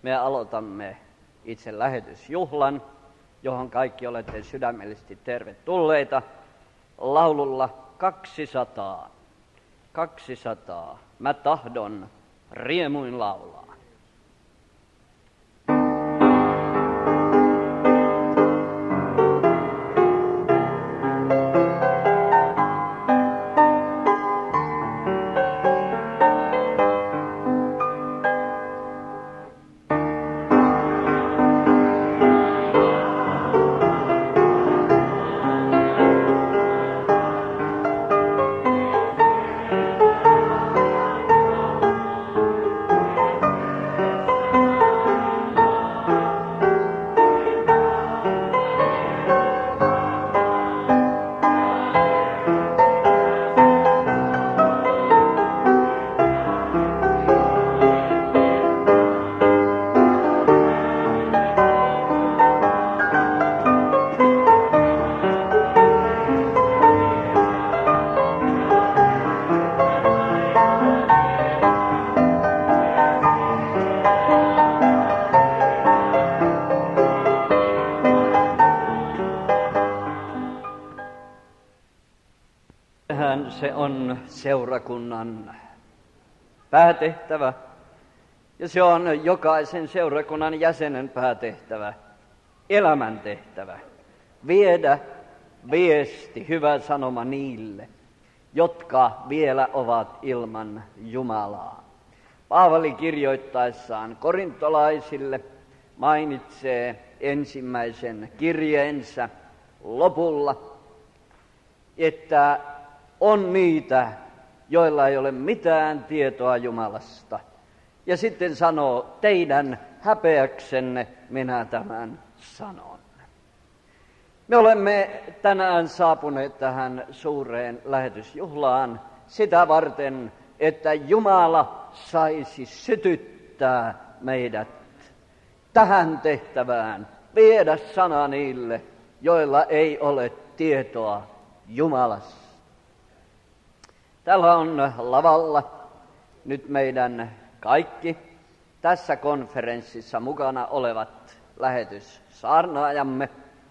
Me aloitamme itse lähetysjuhlan, johon kaikki olette sydämellisesti tervetulleita, laululla 200. 200. Mä tahdon riemuin laulaa. Se on seurakunnan päätehtävä ja se on jokaisen seurakunnan jäsenen päätehtävä, elämäntehtävä, viedä viesti, hyvä sanoma niille, jotka vielä ovat ilman Jumalaa. Paavali kirjoittaessaan korintolaisille mainitsee ensimmäisen kirjeensä lopulla, että on niitä, joilla ei ole mitään tietoa Jumalasta. Ja sitten sanoo, teidän häpeäksenne minä tämän sanon. Me olemme tänään saapuneet tähän suureen lähetysjuhlaan sitä varten, että Jumala saisi sytyttää meidät tähän tehtävään, viedä sana niille, joilla ei ole tietoa Jumalasta. Täällä on lavalla nyt meidän kaikki tässä konferenssissa mukana olevat lähetyssaarnaajamme.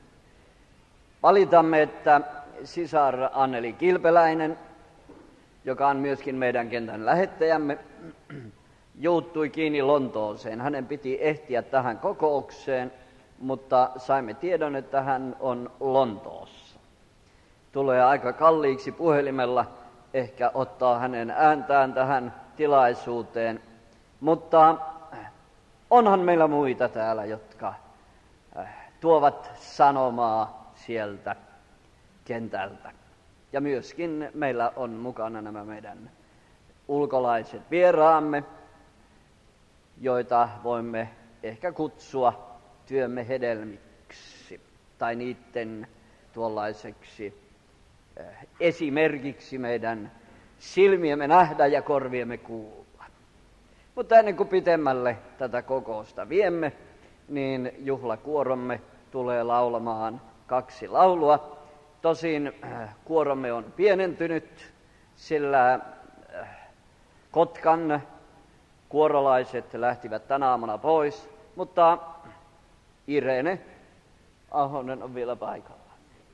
Valitamme, että sisar Anneli Kilpeläinen, joka on myöskin meidän kentän lähettäjämme, juuttui kiinni Lontooseen. Hänen piti ehtiä tähän kokoukseen, mutta saimme tiedon, että hän on Lontoossa. Tulee aika kalliiksi puhelimella ehkä ottaa hänen ääntään tähän tilaisuuteen, mutta onhan meillä muita täällä, jotka tuovat sanomaa sieltä kentältä. Ja myöskin meillä on mukana nämä meidän ulkolaiset vieraamme, joita voimme ehkä kutsua työmme hedelmiksi tai niiden tuollaiseksi esimerkiksi meidän silmiemme nähdä ja korviemme kuulla. Mutta ennen kuin pitemmälle tätä kokousta viemme, niin juhlakuoromme tulee laulamaan 2 laulua. Tosin kuoromme on pienentynyt, sillä Kotkan kuorolaiset lähtivät tänä aamuna pois, mutta Irene Ahonen on vielä paikalla.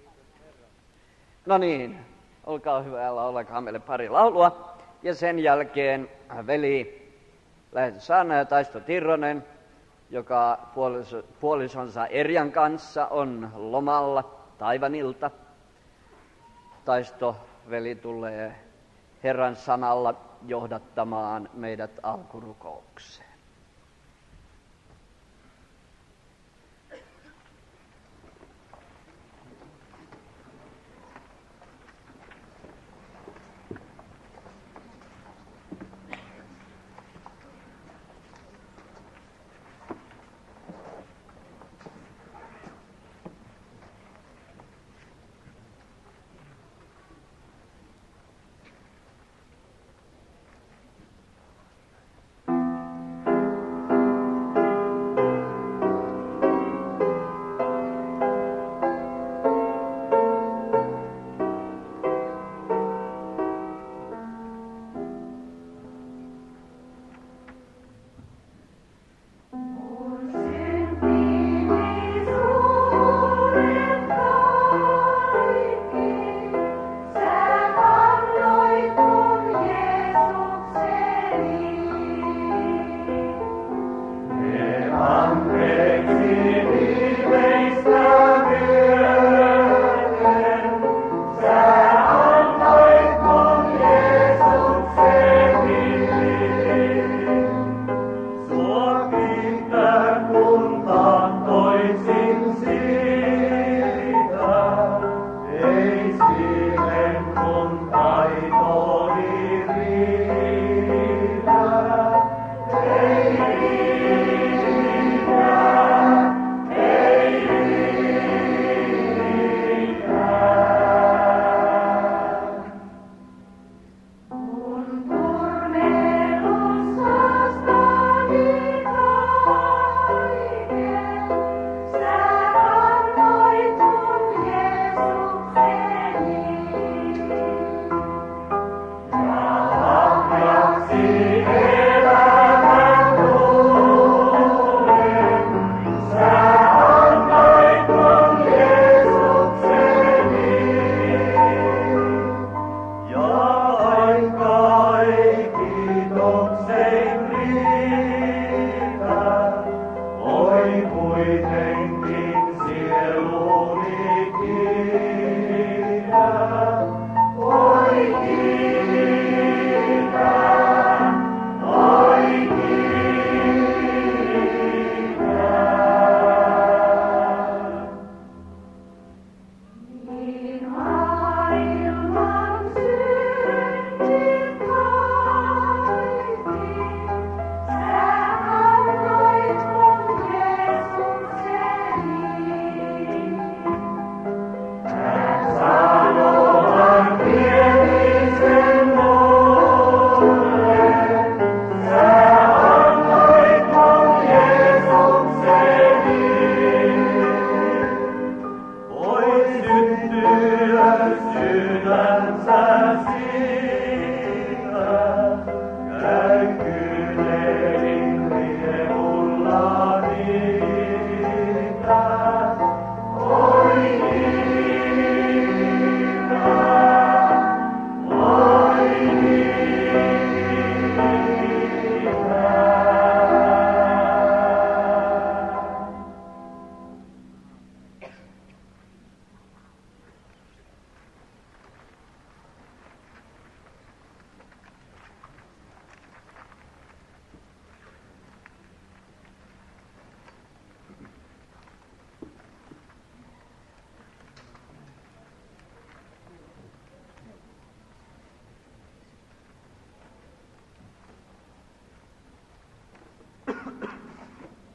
No niin, olkaa hyvä ja laulakaa meille pari laulua. Ja sen jälkeen veli lähetyssaarnaaja Taisto Tirronen, joka puolisonsa Erjan kanssa on lomalla Taivanilta. Taisto veli tulee Herran sanalla johdattamaan meidät alkurukoukseen.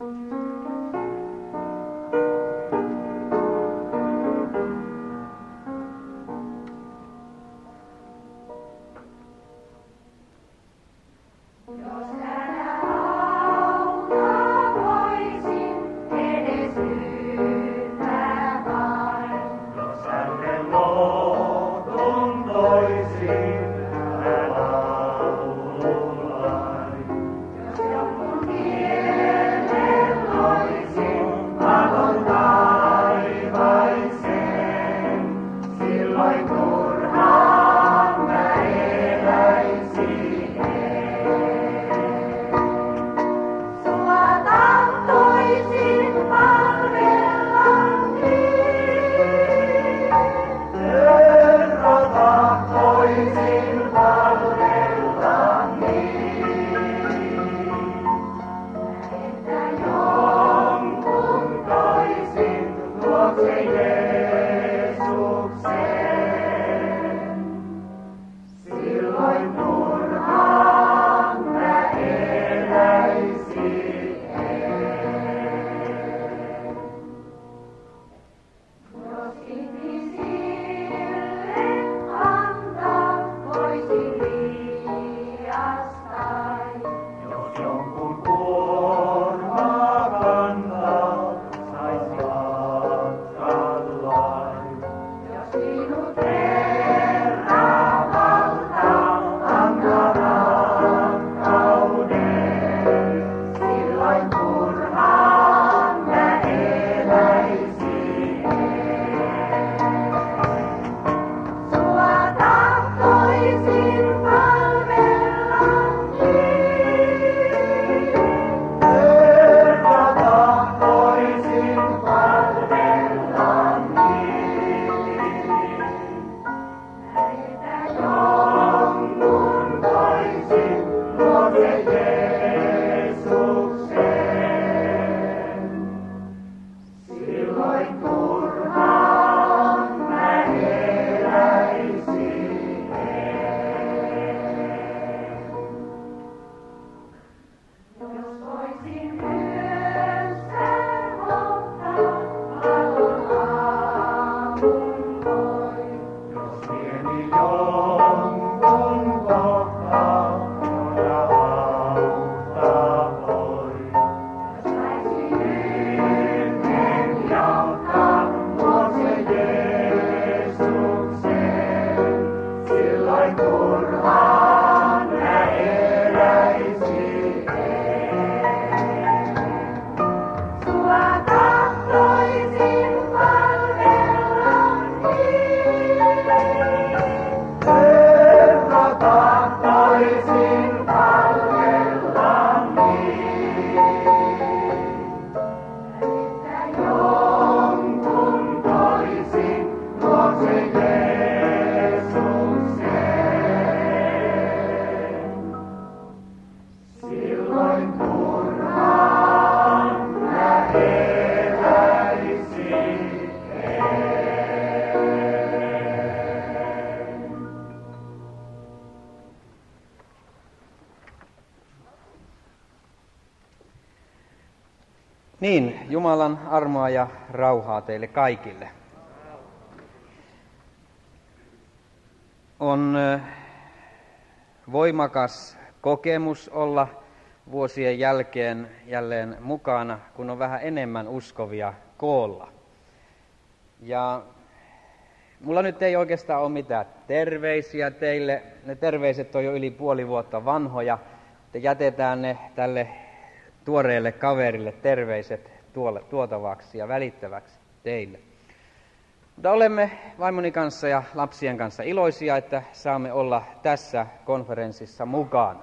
Niin, Jumalan armoa ja rauhaa teille kaikille. On voimakas kokemus olla vuosien jälkeen jälleen mukana, kun on vähän enemmän uskovia koolla. Ja mulla nyt ei oikeastaan ole mitään terveisiä teille. Ne terveiset on jo yli puoli vuotta vanhoja. Te jätetään ne tälle tuoreelle kaverille terveiset tuotavaksi ja välittäväksi teille. Mutta olemme vaimoni kanssa ja lapsien kanssa iloisia, että saamme olla tässä konferenssissa mukana.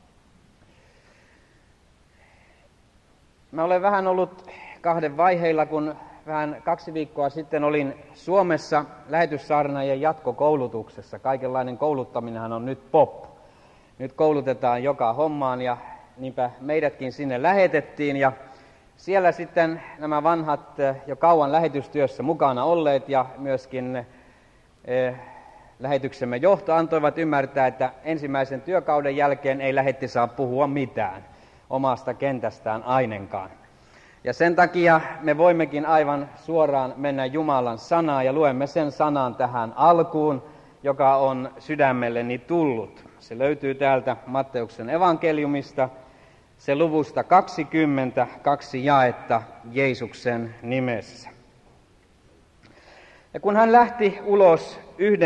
Mä olen vähän ollut kahden vaiheilla, kun vähän 2 viikkoa sitten olin Suomessa lähetyssaarnaajien jatkokoulutuksessa. Kaikenlainen kouluttaminenhan on nyt pop. Nyt koulutetaan joka hommaan ja niinpä meidätkin sinne lähetettiin ja siellä sitten nämä vanhat jo kauan lähetystyössä mukana olleet ja myöskin lähetyksemme johto antoivat ymmärtää, että ensimmäisen työkauden jälkeen ei lähetti saa puhua mitään omasta kentästään ainenkaan. Ja sen takia me voimmekin aivan suoraan mennä Jumalan sanaan ja luemme sen sanan tähän alkuun, joka on sydämelleni tullut. Se löytyy täältä Matteuksen evankeliumista, se luvusta 22 jaetta Jeesuksen nimessä. Ja kun hän lähti ulos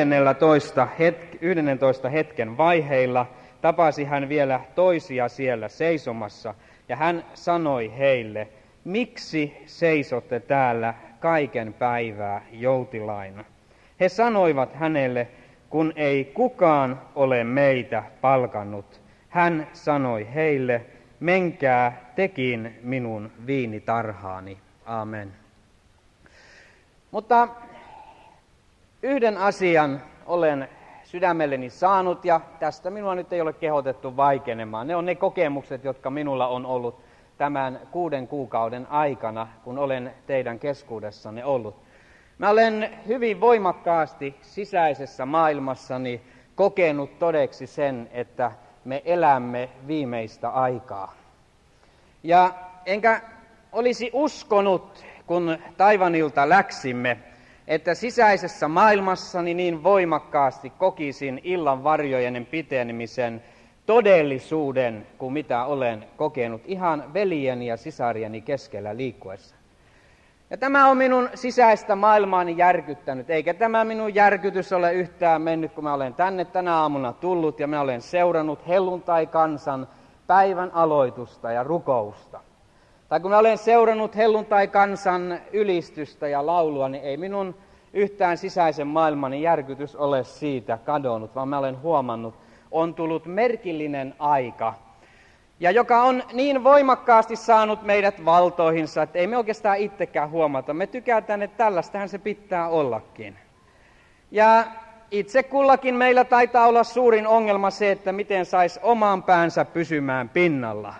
11 hetken vaiheilla, tapasi hän vielä toisia siellä seisomassa, ja hän sanoi heille, miksi seisotte täällä kaiken päivää joutilaina? He sanoivat hänelle, kun ei kukaan ole meitä palkannut. Hän sanoi heille, menkää tekin minun viinitarhaani. Amen. Mutta yhden asian olen sydämelleni saanut, ja tästä minua nyt ei ole kehotettu vaikenemaan. Ne on ne kokemukset, jotka minulla on ollut tämän 6 kuukauden aikana, kun olen teidän keskuudessanne ollut. Mä olen hyvin voimakkaasti sisäisessä maailmassani kokenut todeksi sen, että me elämme viimeistä aikaa. Ja enkä olisi uskonut, kun Taiwanilta läksimme, että sisäisessä maailmassani niin voimakkaasti kokisin illan varjojen pitenemisen todellisuuden kuin mitä olen kokenut ihan veljeni ja sisarieni keskellä liikkuessa. Ja tämä on minun sisäistä maailmaani järkyttänyt, eikä tämä minun järkytys ole yhtään mennyt, kun mä olen tänä aamuna tullut ja mä olen seurannut helluntai-kansan päivän aloitusta ja rukousta. Tai kun mä olen seurannut helluntai-kansan ylistystä ja laulua, niin ei minun yhtään sisäisen maailmani järkytys ole siitä kadonnut, vaan mä olen huomannut, on tullut merkillinen aika, ja joka on niin voimakkaasti saanut meidät valtoihinsa, että ei me oikeastaan itsekään huomata. Me tykätään, että tällaistähän se pitää ollakin. Ja itse kullakin meillä taitaa olla suurin ongelma se, että miten saisi oman päänsä pysymään pinnalla.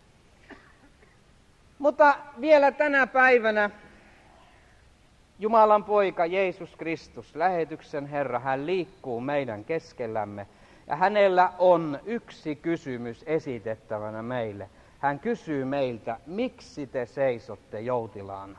Mutta vielä tänä päivänä Jumalan poika Jeesus Kristus, lähetyksen Herra, hän liikkuu meidän keskellämme. Ja hänellä on yksi kysymys esitettävänä meille. Hän kysyy meiltä, miksi te seisotte joutilaana?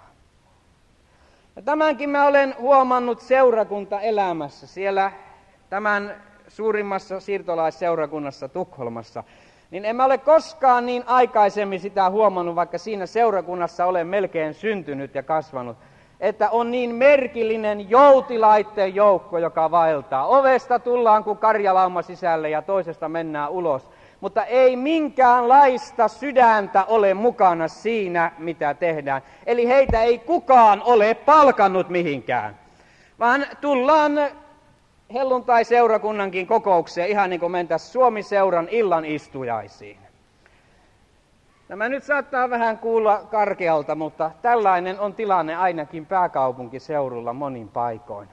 Ja tämänkin mä olen huomannut seurakuntaelämässä siellä tämän suurimmassa siirtolaisseurakunnassa Tukholmassa. Niin en mä ole koskaan niin aikaisemmin sitä huomannut, vaikka siinä seurakunnassa olen melkein syntynyt ja kasvanut, että on niin merkillinen joutilaiden joukko, joka vaeltaa. Ovesta tullaan kuin karjalauma sisälle ja toisesta mennään ulos. Mutta ei minkäänlaista sydäntä ole mukana siinä, mitä tehdään. Eli heitä ei kukaan ole palkannut mihinkään, vaan tullaan helluntai-seurakunnankin kokoukseen ihan niin kuin mentäisiin Suomi-seuran illan istujaisiin. Tämä nyt saattaa vähän kuulla karkealta, mutta tällainen on tilanne ainakin pääkaupunkiseudulla monin paikoin.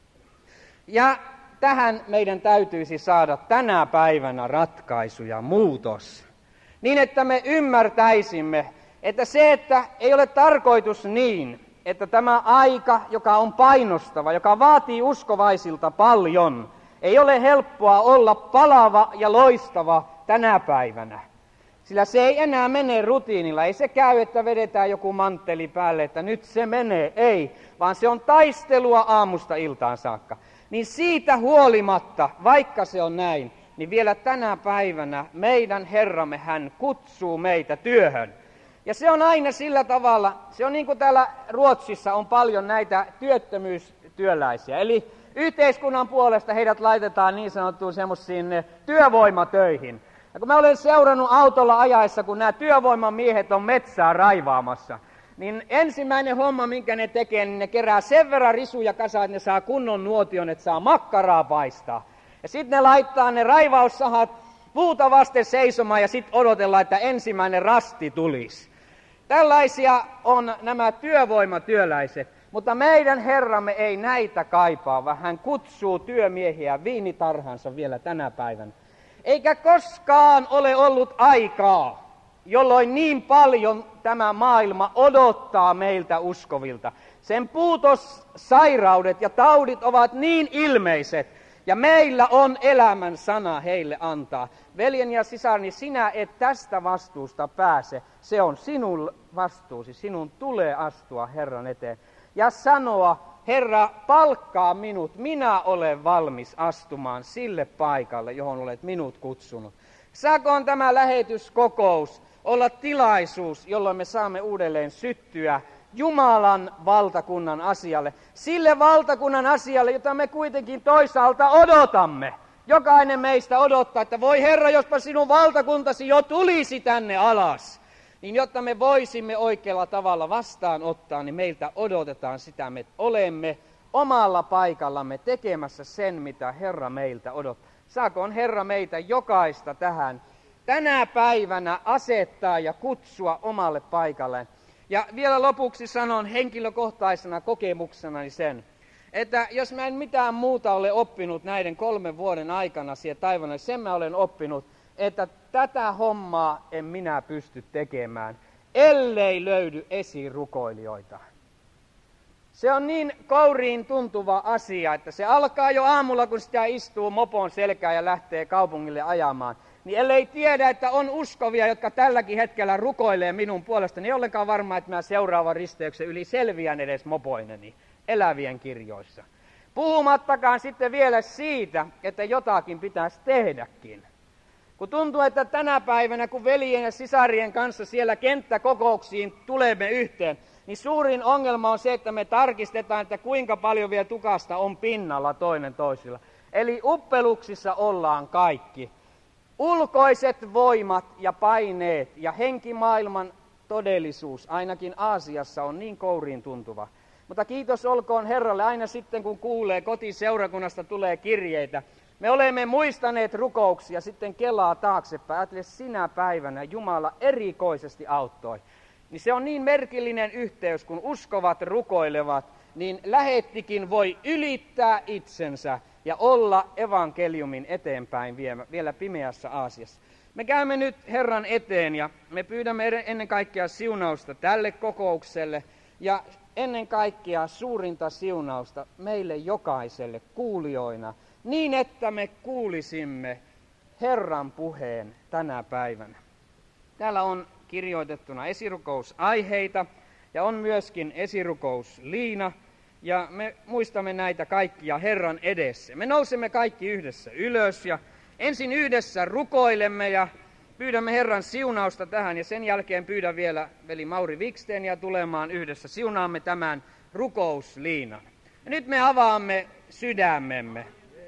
Ja tähän meidän täytyisi saada tänä päivänä ratkaisu ja muutos. Niin, että me ymmärtäisimme, että se, että ei ole tarkoitus niin, että tämä aika, joka on painostava, joka vaatii uskovaisilta paljon, ei ole helppoa olla palava ja loistava tänä päivänä. Sillä se ei enää mene rutiinilla, ei se käy, että vedetään joku mantteli päälle, että nyt se menee, ei, vaan se on taistelua aamusta iltaan saakka. Niin siitä huolimatta, vaikka se on näin, niin vielä tänä päivänä meidän Herramme, hän kutsuu meitä työhön. Ja se on aina sillä tavalla, se on niin kuin täällä Ruotsissa on paljon näitä työttömyystyöläisiä, eli yhteiskunnan puolesta heidät laitetaan niin sanottuun semmoisiin työvoimatöihin. Ja kun mä olen seurannut autolla ajaessa, kun nämä työvoimamiehet on metsää raivaamassa, niin ensimmäinen homma, minkä ne tekee, niin ne kerää sen verran risuja kasaan, että ne saa kunnon nuotion, että saa makkaraa paistaa. Ja sitten ne laittaa ne raivaussahat puuta vasten seisomaan ja sitten odotellaan, että ensimmäinen rasti tulisi. Tällaisia on nämä työvoimatyöläiset, mutta meidän Herramme ei näitä kaipaa, vaan hän kutsuu työmiehiä viinitarhansa vielä tänä päivänä. Eikä koskaan ole ollut aikaa, jolloin niin paljon tämä maailma odottaa meiltä uskovilta. Sen puutossairaudet ja taudit ovat niin ilmeiset, Ja meillä on elämän sana heille antaa. Veljen ja sisarni, sinä et tästä vastuusta pääse. Se on sinun vastuusi. Sinun tulee astua Herran eteen ja sanoa, Herra, palkkaa minut. Minä olen valmis astumaan sille paikalle, johon olet minut kutsunut. Saakoon tämä lähetyskokous olla tilaisuus, jolloin me saamme uudelleen syttyä Jumalan valtakunnan asialle. Sille valtakunnan asialle, jota me kuitenkin toisaalta odotamme. Jokainen meistä odottaa, että voi Herra, jospa sinun valtakuntasi jo tulisi tänne alas. Niin jotta me voisimme oikealla tavalla vastaanottaa, niin meiltä odotetaan sitä. Me olemme omalla paikallamme tekemässä sen, mitä Herra meiltä odottaa. Saakoon Herra meitä jokaista tähän tänä päivänä asettaa ja kutsua omalle paikalleen. Ja vielä lopuksi sanon henkilökohtaisena kokemuksenani sen, että jos mä en mitään muuta ole oppinut näiden 3 vuoden aikana siellä taivaalla, sen mä olen oppinut, että tätä hommaa en minä pysty tekemään, ellei löydy esirukoilijoita. Se on niin kouriin tuntuva asia, että se alkaa jo aamulla, kun sitä istuu mopon selkään ja lähtee kaupungille ajamaan. Niin ellei tiedä, että on uskovia, jotka tälläkin hetkellä rukoilee minun puolestani, niin ollenkaan varma, että mä seuraavan risteyksen yli selviän edes mopoineni elävien kirjoissa. Puhumattakaan sitten vielä siitä, että jotakin pitäisi tehdäkin. Kun tuntuu, että tänä päivänä, kun veljen ja sisarien kanssa siellä kenttäkokouksiin tulemme yhteen, niin suurin ongelma on se, että me tarkistetaan, että kuinka paljon vielä tukasta on pinnalla toinen toisilla. Eli uppeluksissa ollaan kaikki. Ulkoiset voimat ja paineet ja henkimaailman todellisuus, ainakin Aasiassa, on niin kouriin tuntuva. Mutta kiitos olkoon Herralle, aina sitten kun kuulee kotiseurakunnasta tulee kirjeitä. Me olemme muistaneet rukouksia, sitten kelaa taaksepäin. Ajattele, sinä päivänä Jumala erikoisesti auttoi. Niin se on niin merkillinen yhteys, kun uskovat rukoilevat, niin lähettikin voi ylittää itsensä ja olla evankeliumin eteenpäin vielä pimeässä Aasiassa. Me käymme nyt Herran eteen ja me pyydämme ennen kaikkea siunausta tälle kokoukselle ja ennen kaikkea suurinta siunausta meille jokaiselle kuulijoina, niin että me kuulisimme Herran puheen tänä päivänä. Täällä on kirjoitettuna esirukousaiheita ja on myöskin esirukousliina. Ja me muistamme näitä kaikkia Herran edessä. Me nousemme kaikki yhdessä ylös ja ensin yhdessä rukoilemme ja pyydämme Herran siunausta tähän. Ja sen jälkeen pyydän vielä veli Mauri Wikstenia tulemaan yhdessä. Siunaamme tämän rukousliinan. Ja nyt me avaamme sydämemme.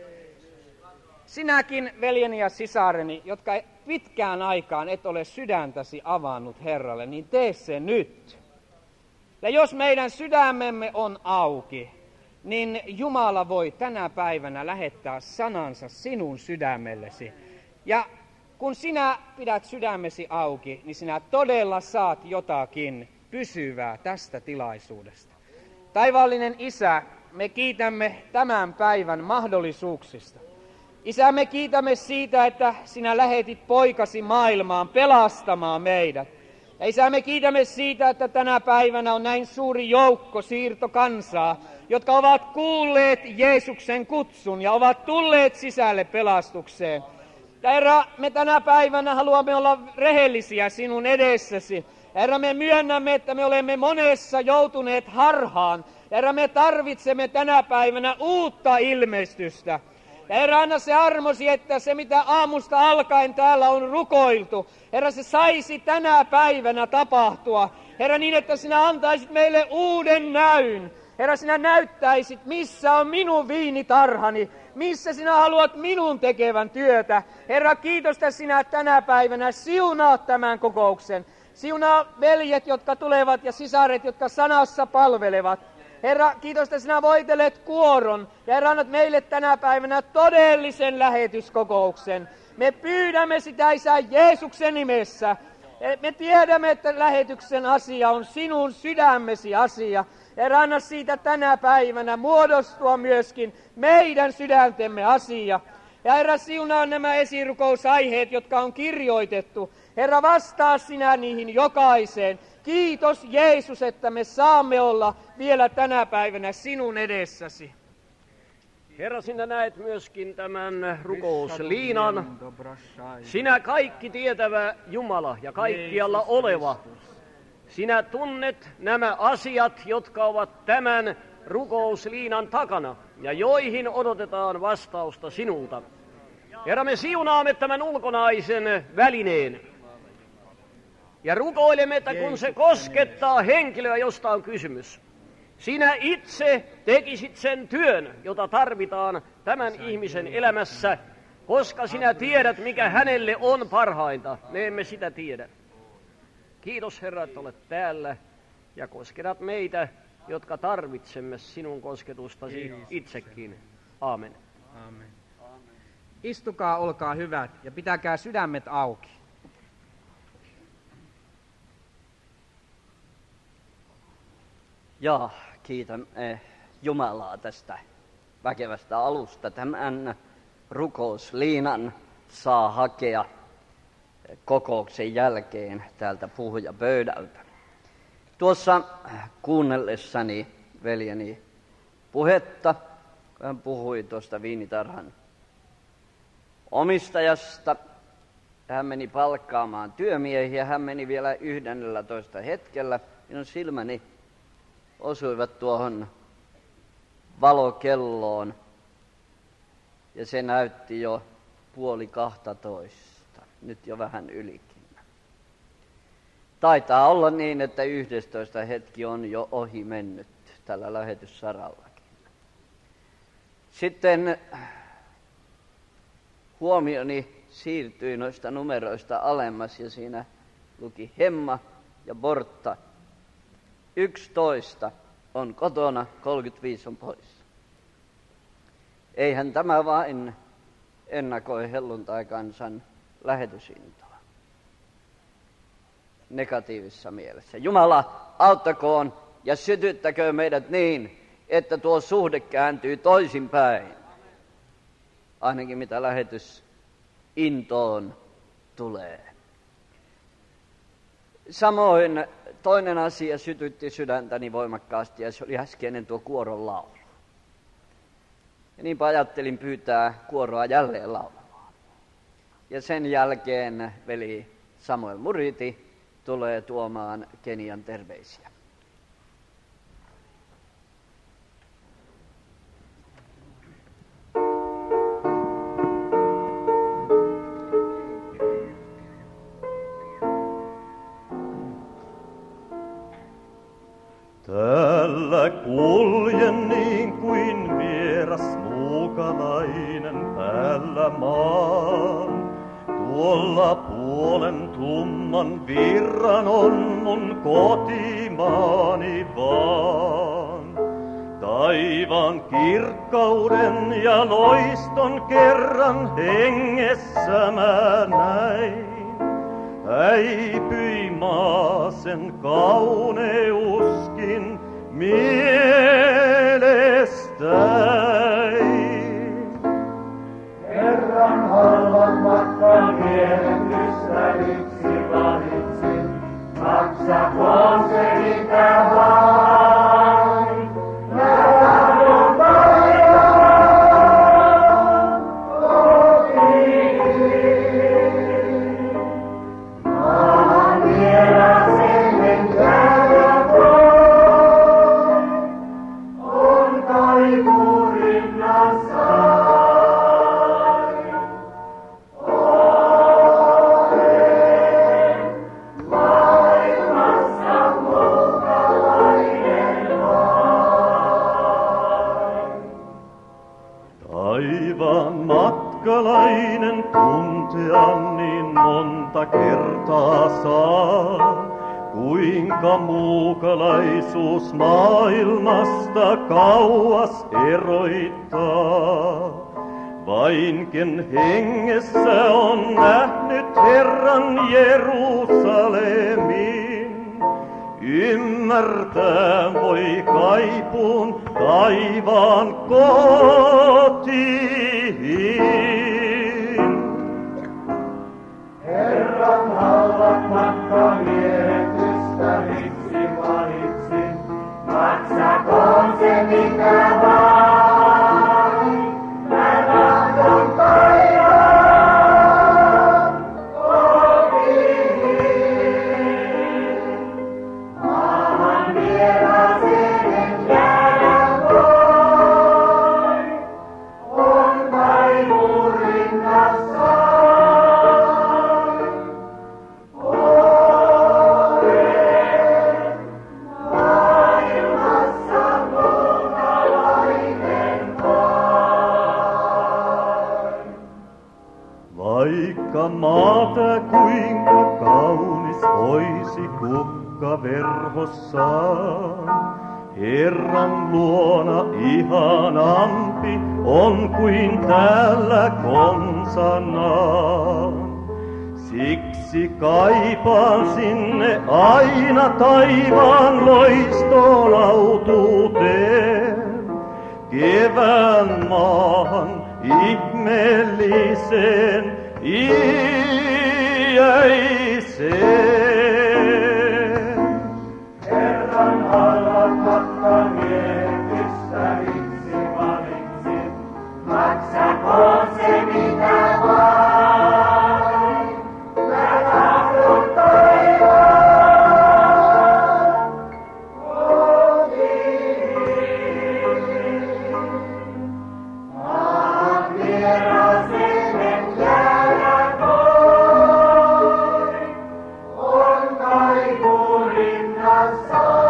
Sinäkin, veljeni ja sisareni, jotka pitkään aikaan et ole sydäntäsi avannut Herralle, niin tee se nyt. Ja jos meidän sydämemme on auki, niin Jumala voi tänä päivänä lähettää sanansa sinun sydämellesi. Ja kun sinä pidät sydämesi auki, niin sinä todella saat jotakin pysyvää tästä tilaisuudesta. Taivaallinen Isä, me kiitämme tämän päivän mahdollisuuksista. Isä, me kiitämme siitä, että sinä lähetit poikasi maailmaan pelastamaan meidät. Ja Isä, me kiitämme siitä, että tänä päivänä on näin suuri joukko siirtokansaa, jotka ovat kuulleet Jeesuksen kutsun ja ovat tulleet sisälle pelastukseen. Ja Herra, me tänä päivänä haluamme olla rehellisiä sinun edessäsi. Herra, me myönnämme, että me olemme monessa joutuneet harhaan. Herra, me tarvitsemme tänä päivänä uutta ilmestystä. Ja Herra, anna se armosi, että se mitä aamusta alkaen täällä on rukoiltu, Herra, se saisi tänä päivänä tapahtua. Herra, niin että sinä antaisit meille uuden näyn. Herra, sinä näyttäisit, missä on minun viinitarhani, missä sinä haluat minun tekevän työtä. Herra, kiitos, että sinä tänä päivänä siunaat tämän kokouksen. Siunaa veljet, jotka tulevat ja sisaret, jotka sanassa palvelevat. Herra, kiitos, että sinä voitelet kuoron ja Herra, annat meille tänä päivänä todellisen lähetyskokouksen. Me pyydämme sitä, Isä, Jeesuksen nimessä. Me tiedämme, että lähetyksen asia on sinun sydämesi asia. Herra, anna siitä tänä päivänä muodostua myöskin meidän sydäntemme asia. Ja Herra, siunaa nämä esirukousaiheet, jotka on kirjoitettu. Herra, vastaa sinä niihin jokaiseen. Kiitos Jeesus, että me saamme olla vielä tänä päivänä sinun edessäsi. Herra, sinä näet myöskin tämän rukousliinan. Sinä kaikki tietävä Jumala ja kaikkialla oleva. Sinä tunnet nämä asiat, jotka ovat tämän rukousliinan takana ja joihin odotetaan vastausta sinulta. Herra, me siunaamme tämän ulkonaisen välineen ja rukoilemme, että kun se koskettaa henkilöä, josta on kysymys, sinä itse tekisit sen työn, jota tarvitaan tämän ihmisen elämässä, koska sinä tiedät, mikä hänelle on parhainta. Me emme sitä tiedä. Kiitos, Herra, että olet täällä ja kosketat meitä, jotka tarvitsemme sinun kosketustasi itsekin. Aamen. Aamen. Istukaa, olkaa hyvät ja pitäkää sydämet auki. Ja kiitän Jumalaa tästä väkevästä alusta. Tämän rukousliinan saa hakea kokouksen jälkeen täältä puhujapöydältä. Tuossa kuunnellessani veljeni puhetta, kun hän puhui tuosta viinitarhan omistajasta, hän meni palkkaamaan työmiehiä, hän meni vielä 11 hetkellä, minun silmäni osuivat tuohon valokelloon ja se näytti jo 11:30, nyt jo vähän ylikin. Taitaa olla niin, että 11 hetki on jo ohi mennyt tällä lähetyssarallakin. Sitten huomioni siirtyi noista numeroista alemmas ja siinä luki Hemma ja Bortta. 11 on kotona, 35 on pois. Eihän tämä vain ennakoi helluntai-kansan lähetysintoa negatiivisessa mielessä. Jumala auttakoon ja sytyttäköön meidät niin, että tuo suhde kääntyy toisinpäin. Ainakin mitä lähetysintoon tulee. Samoin toinen asia sytytti sydäntäni voimakkaasti ja se oli äskeinen tuo kuoron laulu. Ja niinpä ajattelin pyytää kuoroa jälleen laulamaan. Ja sen jälkeen veli Samuel Muriti tulee tuomaan Kenian terveisiä. Täällä kuljen niin kuin vieras muukalainen päällä maan. Tuolla puolen tumman virran on mun kotimaani vaan. Taivaan kirkkauden ja loiston kerran hengessä mä näin. Häipyi maasen kauneuskin mielestäin. Herran halvan matkan mielen ystäviksi valitsin, maksakoon se mitä vain. Lähdön taivaan kotiin. Maan vierasen henkää ja voi, on kaiku rinnassa. Matkalainen tuntea niin monta kertaa saa, kuinka muukalaisuus maailmasta kauas eroittaa. Vainkin hengessä on nähnyt Herran Jerusalemin, ymmärtää voi kaipuun taivaan kotiin. Herran halvat matkamiehet ystäviksi valitsin, maksakoon se mitä vain. ja maata kuinka kaunis oisi kukka verhossaan. Herran luona ihanampi on kuin täällä konsanaan. Siksi kaipaan sinne aina taivaan loistolautuuteen. Kevään maahan ihmeelliseen iäiseen. Herran halvat matkamiehetystä itse valitsin, maksakoon se mitä vain. Mä tahdon taivaan kotiin. Maan vieraseen en jäädä voi, on kaivu rinnassa.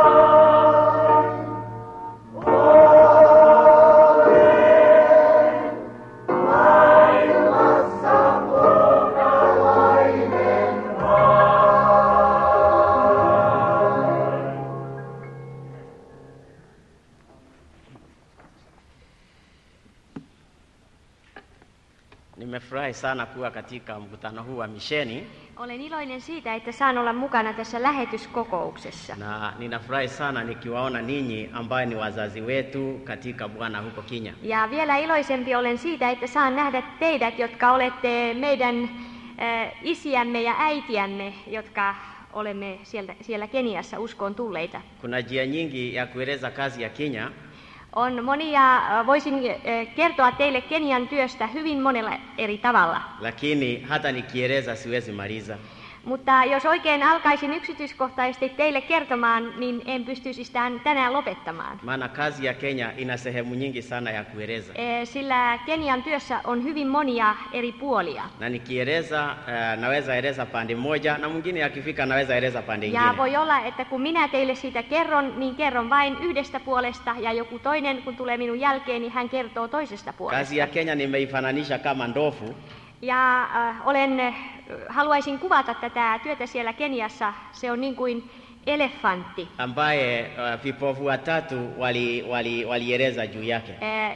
Nimefurahi sana kuwa katika mkutano huu wa misheni. Olen iloinen siitä, että saan olla mukana tässä lähetyskokouksessa. Na ninafurahi sana nikiwaona ninyi ambaye ni wazazi wetu katika Bwana huko Kenya. Ja vielä iloisempi olen siitä, että saan nähdä teidät, jotka olette meidän isiämme ja äitiämme, jotka olemme siellä Keniassa uskoon tulleita. Kuna njia nyingi ya kueleza kazi ya Kenya. On monia, voisin kertoa teille Kenian työstä hyvin monella eri tavalla. Lakini hata nikieleza siwezi maliza. Mutta jos oikein alkaisin yksityiskohtaisesti teille kertomaan, niin en pystyisi sitä tänään lopettamaan. Maana kazi ya Kenya ina sehemu nyingi sana ya kueleza. Sillä Kenian työssä on hyvin monia eri puolia. Na nikieleza naweza eleza pande moja na mwingine akifika naweza eleza pande nyingine. Ja voi olla, että kun minä teille siitä kerron, niin kerron vain yhdestä puolesta ja joku toinen kun tulee minun jälkeen, niin hän kertoo toisesta puolesta. Kazi ya Kenya nimeifananisha kama ndovu. Ja haluaisin kuvata tätä työtä siellä Keniassa. Se on niin kuin elefantti, ambaye vipofu watatu walieleza juu yake.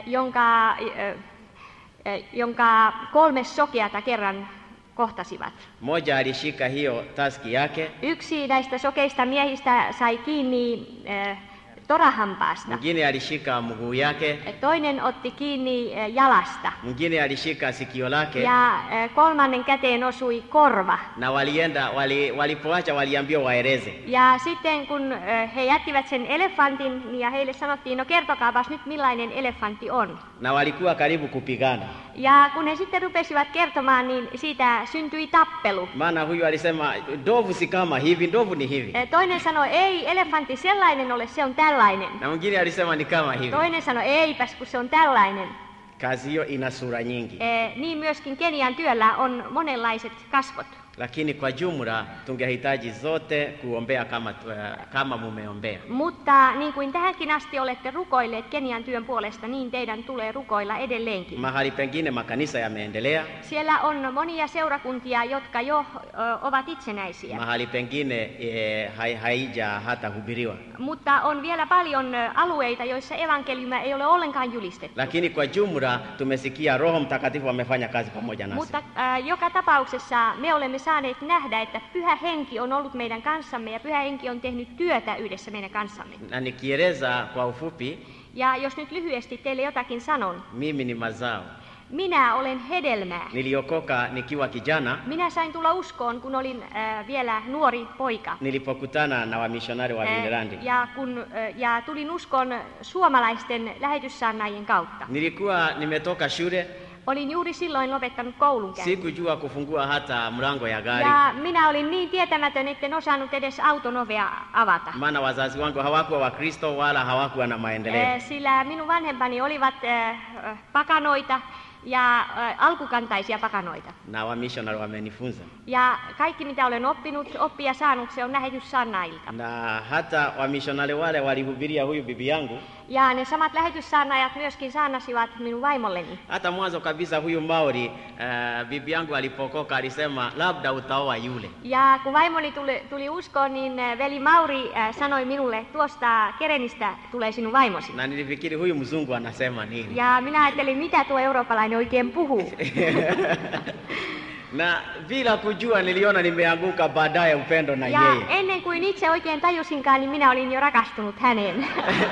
Jonka 3 sokeata kerran kohtasivat. Moja alishika hiyo taski yake. Yksi näistä sokeista miehistä sai kiinni torahampaasta. Mwingine alishika mguu yake. Toinen otti kiinni jalasta. Mwingine alishika sikio lake. Ja kolmannen käteen osui korva. Na walipoacha waliambiwa waeleze. Ja sitten kun he jättivät sen elefantin ja heille sanottiin, no kertokaapas nyt millainen elefantti on. Na walikuwa karibu kupigana. Ja kun he sitten rupesivat kertomaan, niin siitä syntyi tappelu. Maana huyu alisema ndovu si kama hivi, ndovu ni hivi. Toinen sanoi, ei elefantti sellainen ole, se on tällainen. Na mwingine alisema ni kama hivi. Toinen sanoi, eipäs kun se on tällainen. Kazi hiyo ina sura nyingi. Niin myöskin Kenian työllä on monenlaiset kasvot. Lakini kwa jumla tungehitaji zote kuombea kama mumeombea. Mutta niin kuin tähänkin asti olette rukoilleet Kenian työn puolesta, niin teidän tulee rukoilla edelleenkin. Mahali pengine makanisa yameendelea. Siellä on monia seurakuntia, jotka jo ovat itsenäisiä. Mahali pengine haija hata hubiriwa. Mutta on vielä paljon alueita, joissa evankeliumia ei ole ollenkaan julistettu. Lakini kwa jumla tumesikia Roho Mtakatifu amefanya kazi pamoja nasi. Mutta joka tapauksessa me olemme saaneet nähdä, että Pyhä Henki on ollut meidän kanssamme ja Pyhä Henki on tehnyt työtä yhdessä meidän kanssamme. Na nikieleza kwa ufupi, ja jos nyt lyhyesti teille jotakin sanon. Mimi ni mazao. Minä olen hedelmää. Niliokoka nikiwa kijana. Minä sain tulla uskoon, kun olin vielä nuori poika. Nilipokutana na wamishonari wa Finlandi. Ja tulin uskoon suomalaisten lähetyssaarnaajien kautta. Nilikuwa nimetoka shule. Olin juuri silloin lopettanut koulunkäynnin. Sikujua kufungua hata mlango ya gari. Ja minä olin niin tietämätön, etten osannut edes auton ovea avata. Maana wazazi wangu hawakuwa Wakristo wala hawakuwa na maendeleo. Sillä minun vanhempani olivat pakanoita ja alkukantaisia pakanoita. Na wamishonari wamenifunza. Ja kaikki mitä olen oppia saanut, se on lähetyssaarnaajilta. Na hata wamishonari wale walihubiria huyu bibi yangu. Ja ne samat lähetyssaarnaajat myöskin saarnasivat minun vaimolleni. Hata mwanzo kabisa huyu Mauri, bibi yangu alipokoka alisema labda utaoa yule. Ja kun vaimoni tuli uskoon, niin veli Mauri sanoi minulle, tuosta Kerenistä tulee sinun vaimosi. Na nilifikiri huyu mzungu anasema nini. Ja minä ajattelin, mitä tuo eurooppalainen oikein puhuu. Na bila kujua niliona nimeanguka baadaye upendo na Ja yeye. ennen kuin itse oikein tajusinkaan, niin minä olin jo rakastunut häneen.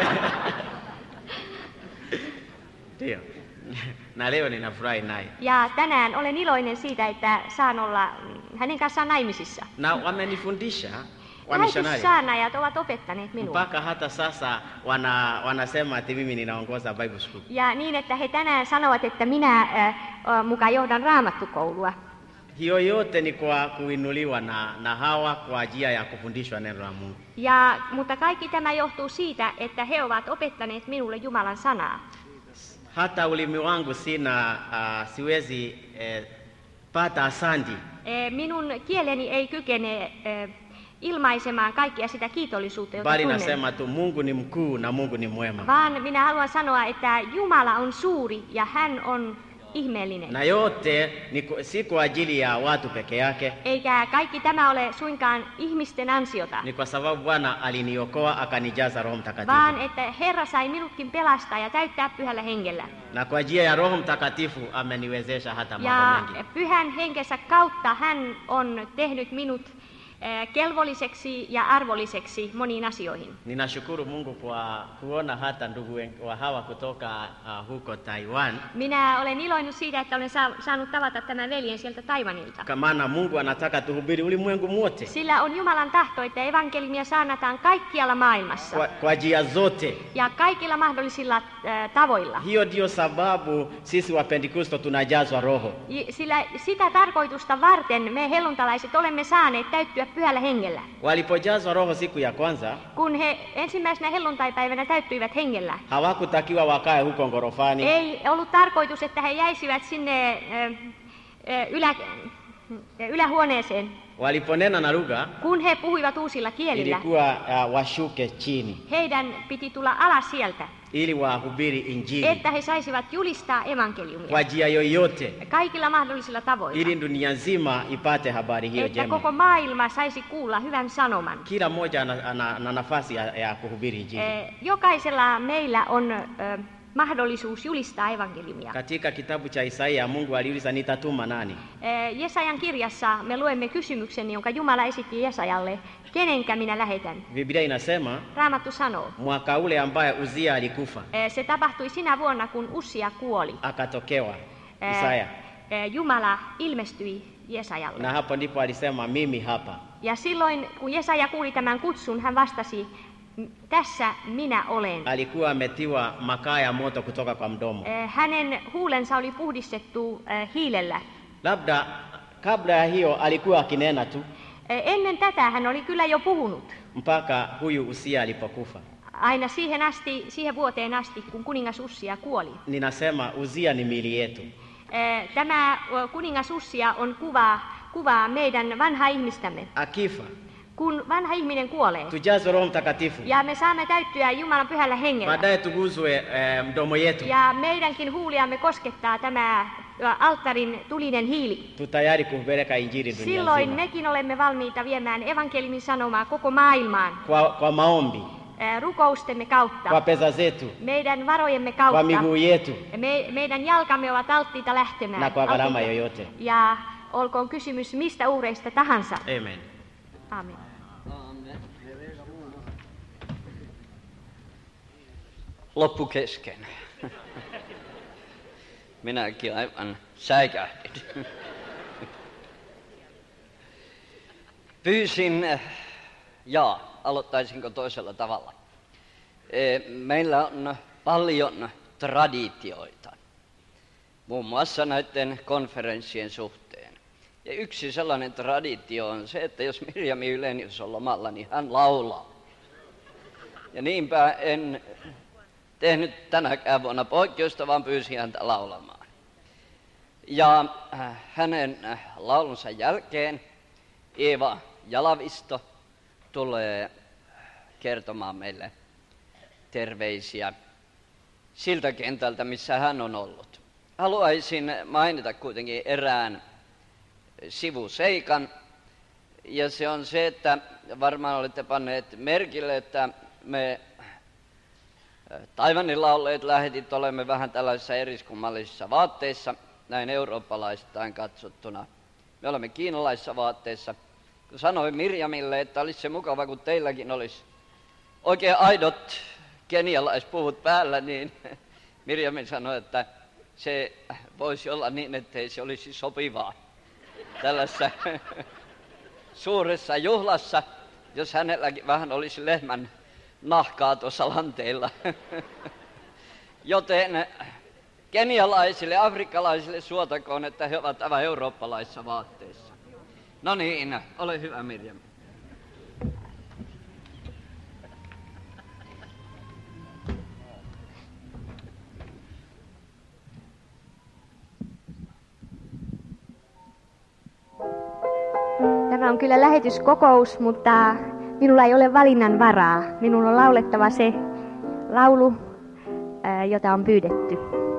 Ndio. Na leo ninafurahi naye. Ja tänään olen iloinen siitä, että saan olla hänen kanssaan naimisissa. Na wamenifundisha wamishonari. Lähetyssaarnaajat ovat opettaneet minua. Mpaka hata sasa wanasema ati mimi ninaongoza Bible school. Ja niin, että he tänään sanovat, että minä mukaan johdan raamattukoulua. Hiyo yote ni kwa kuinuliwa na hawa kwa ajili ya kufundishwa neno la Mungu. Mutta kaikki tämä johtuu siitä, että he ovat opettaneet minulle Jumalan sanaa. Hata ulimi wangu siwezi pata asante. Minun kieleni ei kykene ilmaisemaan kaikkia sitä kiitollisuutta, jota Bali tunnen. nasema tu Mungu ni mkuu na Mungu ni mwema. Vaan minä haluan sanoa, että Jumala on suuri ja hän on ihmeellinen. Na yote si kwa ajili ya watu peke yake. Eikä kaikki tämä ole suinkaan ihmisten ansiota. Ni kwa sababu Bwana aliniokoa akanijaza Roho Mtakatifu. Vaan että Herra sai minutkin pelastaa ja täyttää pyhällä hengellä. Na kwa ajili ya Roho Mtakatifu ameniwezesha hata mambo Ja mengi. pyhän henkensä kautta hän on tehnyt minut kelvolliseksi ja arvolliseksi moniin asioihin. Ninashukuru Mungu kwa kuona hata ndugu wa hawa kutoka huko Taiwan. Minä olen iloinut siitä, että olen saanut tavata tämän veljen sieltä Taiwanilta. Maana Mungu anataka tuhubiri ulimwengu mwote. Sillä on Jumalan tahto, että evankeliumia saarnataan kaikkialla maailmassa. Kwa njia zote. Ja kaikilla mahdollisilla tavoilla. Hiyo ndio sababu sisi wa Pentekosto tunajazwa Roho. Sillä sitä tarkoitusta varten me helluntalaiset olemme saaneet täyttyä pyhällä hengellä. Walipojazwa Roho siku ya kwanza, kun he ensimmäisenä helluntaipäivänä täyttyivät hengellä, hawakutakiwa wakae huko ngorofani. Ei ollut tarkoitus, että he jäisivät sinne ylähuoneeseen. Waliponena na lugha, kun he puhuivat uusilla kielillä, ilikuwa washuke chini. Heidän piti tulla alas sieltä. Ili wahubiri injili. Että he saisivat julistaa evankeliumia. Kwa njia yoyote. Kaikilla mahdollisilla tavoilla. Ili dunia nzima ipate habari hiyo että jema. koko maailma saisi kuulla hyvän sanoman. Kila mmoja ana nafasi ya kuhubiri injili. Jokaisella meillä on mahdollisuus julistaa evankeliumia. Katika kitabu cha Isaia Mungu aliuliza nitatuma nani? Jesajan kirjassa me luemme kysymyksen, jonka Jumala esitti Jesajalle, kenenkä minä lähetän. Biblia inasema, Raamattu sanoo, mwaka ule ambaye Uzia alikufa. Se tapahtui sinä vuonna, kun Ussia kuoli. Akatokewa Isaia. Jumala ilmestyi Jesajalle. Na hapo ndipo alisema mimi hapa. Ja silloin kun Jesaja kuuli tämän kutsun, hän vastasi, tässä minä olen. Alikuwa ametiwa makaa ya moto kutoka kwa mdomo. Hänen huulensa oli puhdistettu hiilellä. Labda kabla ya hiyo alikuwa akinena tu. Ennen tätä hän oli kyllä jo puhunut. Mpaka huyu Usia alipokufa. Aina siihen vuoteen asti, kun kuningas Ussia kuoli. Ninasema Uzia ni miili yetu. Tämä kuningas Ussia on kuvaa meidän vanhaa ihmistämme. Akifa. Kun vanha ihminen kuolee. Tujazwe Roho Mtakatifu. Ja me saamme täyttyä Jumalan pyhällä hengellä. Baadaye tuguzwe mdomo yetu. Ja meidänkin huuliamme koskettaa tämä alttarin tulinen hiili. Tutayari kupeleka injili dunia Silloin nzima. mekin olemme valmiita viemään evankeliumin sanomaa koko maailmaan. Kwa maombi. Rukoustemme kautta. Kwa pesa zetu. Meidän varojemme kautta. Kwa miguu yetu. Meidän jalkamme ovat alttiita lähtemään. Na kwa gharama yoyote. Ja olkoon kysymys mistä uhreista tahansa. Amen. Amen. Loppu kesken. Minäkin aivan säikähdin. Pyysin, aloittaisinko toisella tavalla. Meillä on paljon traditioita, muun muassa näiden konferenssien suhteen. Ja yksi sellainen traditio on se, että jos Mirjami Ylenius on lomalla, niin hän laulaa. Ja niinpä en tehnyt tänäkään vuonna poikkeusta, vaan pyysin häntä laulamaan. Ja hänen laulunsa jälkeen Eeva Jalavisto tulee kertomaan meille terveisiä siltä kentältä, missä hän on ollut. Haluaisin mainita kuitenkin erään sivuseikan, ja se on se, että varmaan olette panneet merkille, että me Taiwanilla olleet lähetit olemme vähän tällaisissa eriskummallisissa vaatteissa, näin eurooppalaisittain katsottuna. Me olemme kiinalaisissa vaatteissa. Kun sanoin Mirjamille, että olisi se mukava, kun teilläkin olisi oikein aidot kenialaispuvut päällä, niin Mirjami sanoi, että se voisi olla niin, ettei se olisi sopivaa tällaisessa suuressa juhlassa, jos hänelläkin vähän olisi lehmän nahkaa tuossa lanteilla. Joten kenialaisille, afrikkalaisille suotakoon, että he ovat aivan eurooppalaisissa vaatteissa. No niin, ole hyvä Mirjam. Tämä on kyllä lähetyskokous, mutta minulla ei ole valinnan varaa. Minun on laulettava se laulu, jota on pyydetty.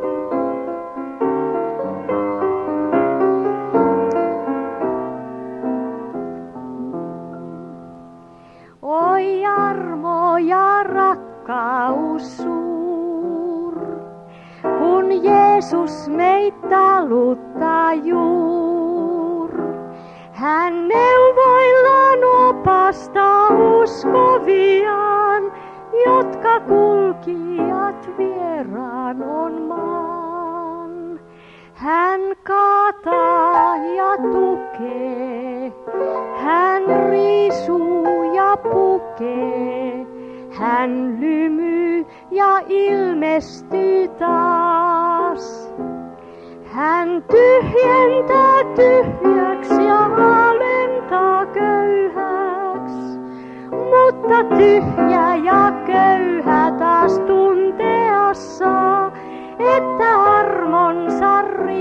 Oi armo ja rakkaus suur, kun Jeesus meitä taluttaa juur. Hän neuvoillaan opastaa uskoviaan, jotka kulkijat vieraan on maan. Hän kaataa ja tukee, hän riisuu ja pukee, hän lymyy ja ilmestyy taas. Hän tyhjentää tyhjäksi ja alentaa köyhäksi, mutta tyhjä ja köyhä taas tuntea saa, että armonsa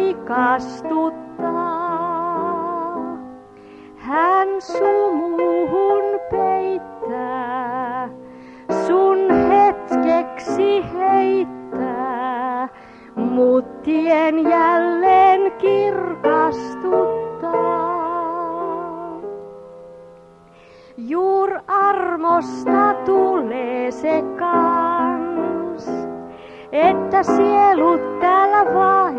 rikastuttaa. Hän sumuhun peittää, sun hetkeksi heittää, mut tien jälleen kirkastuttaa. Juur armosta tulee se kans, että sielut täällä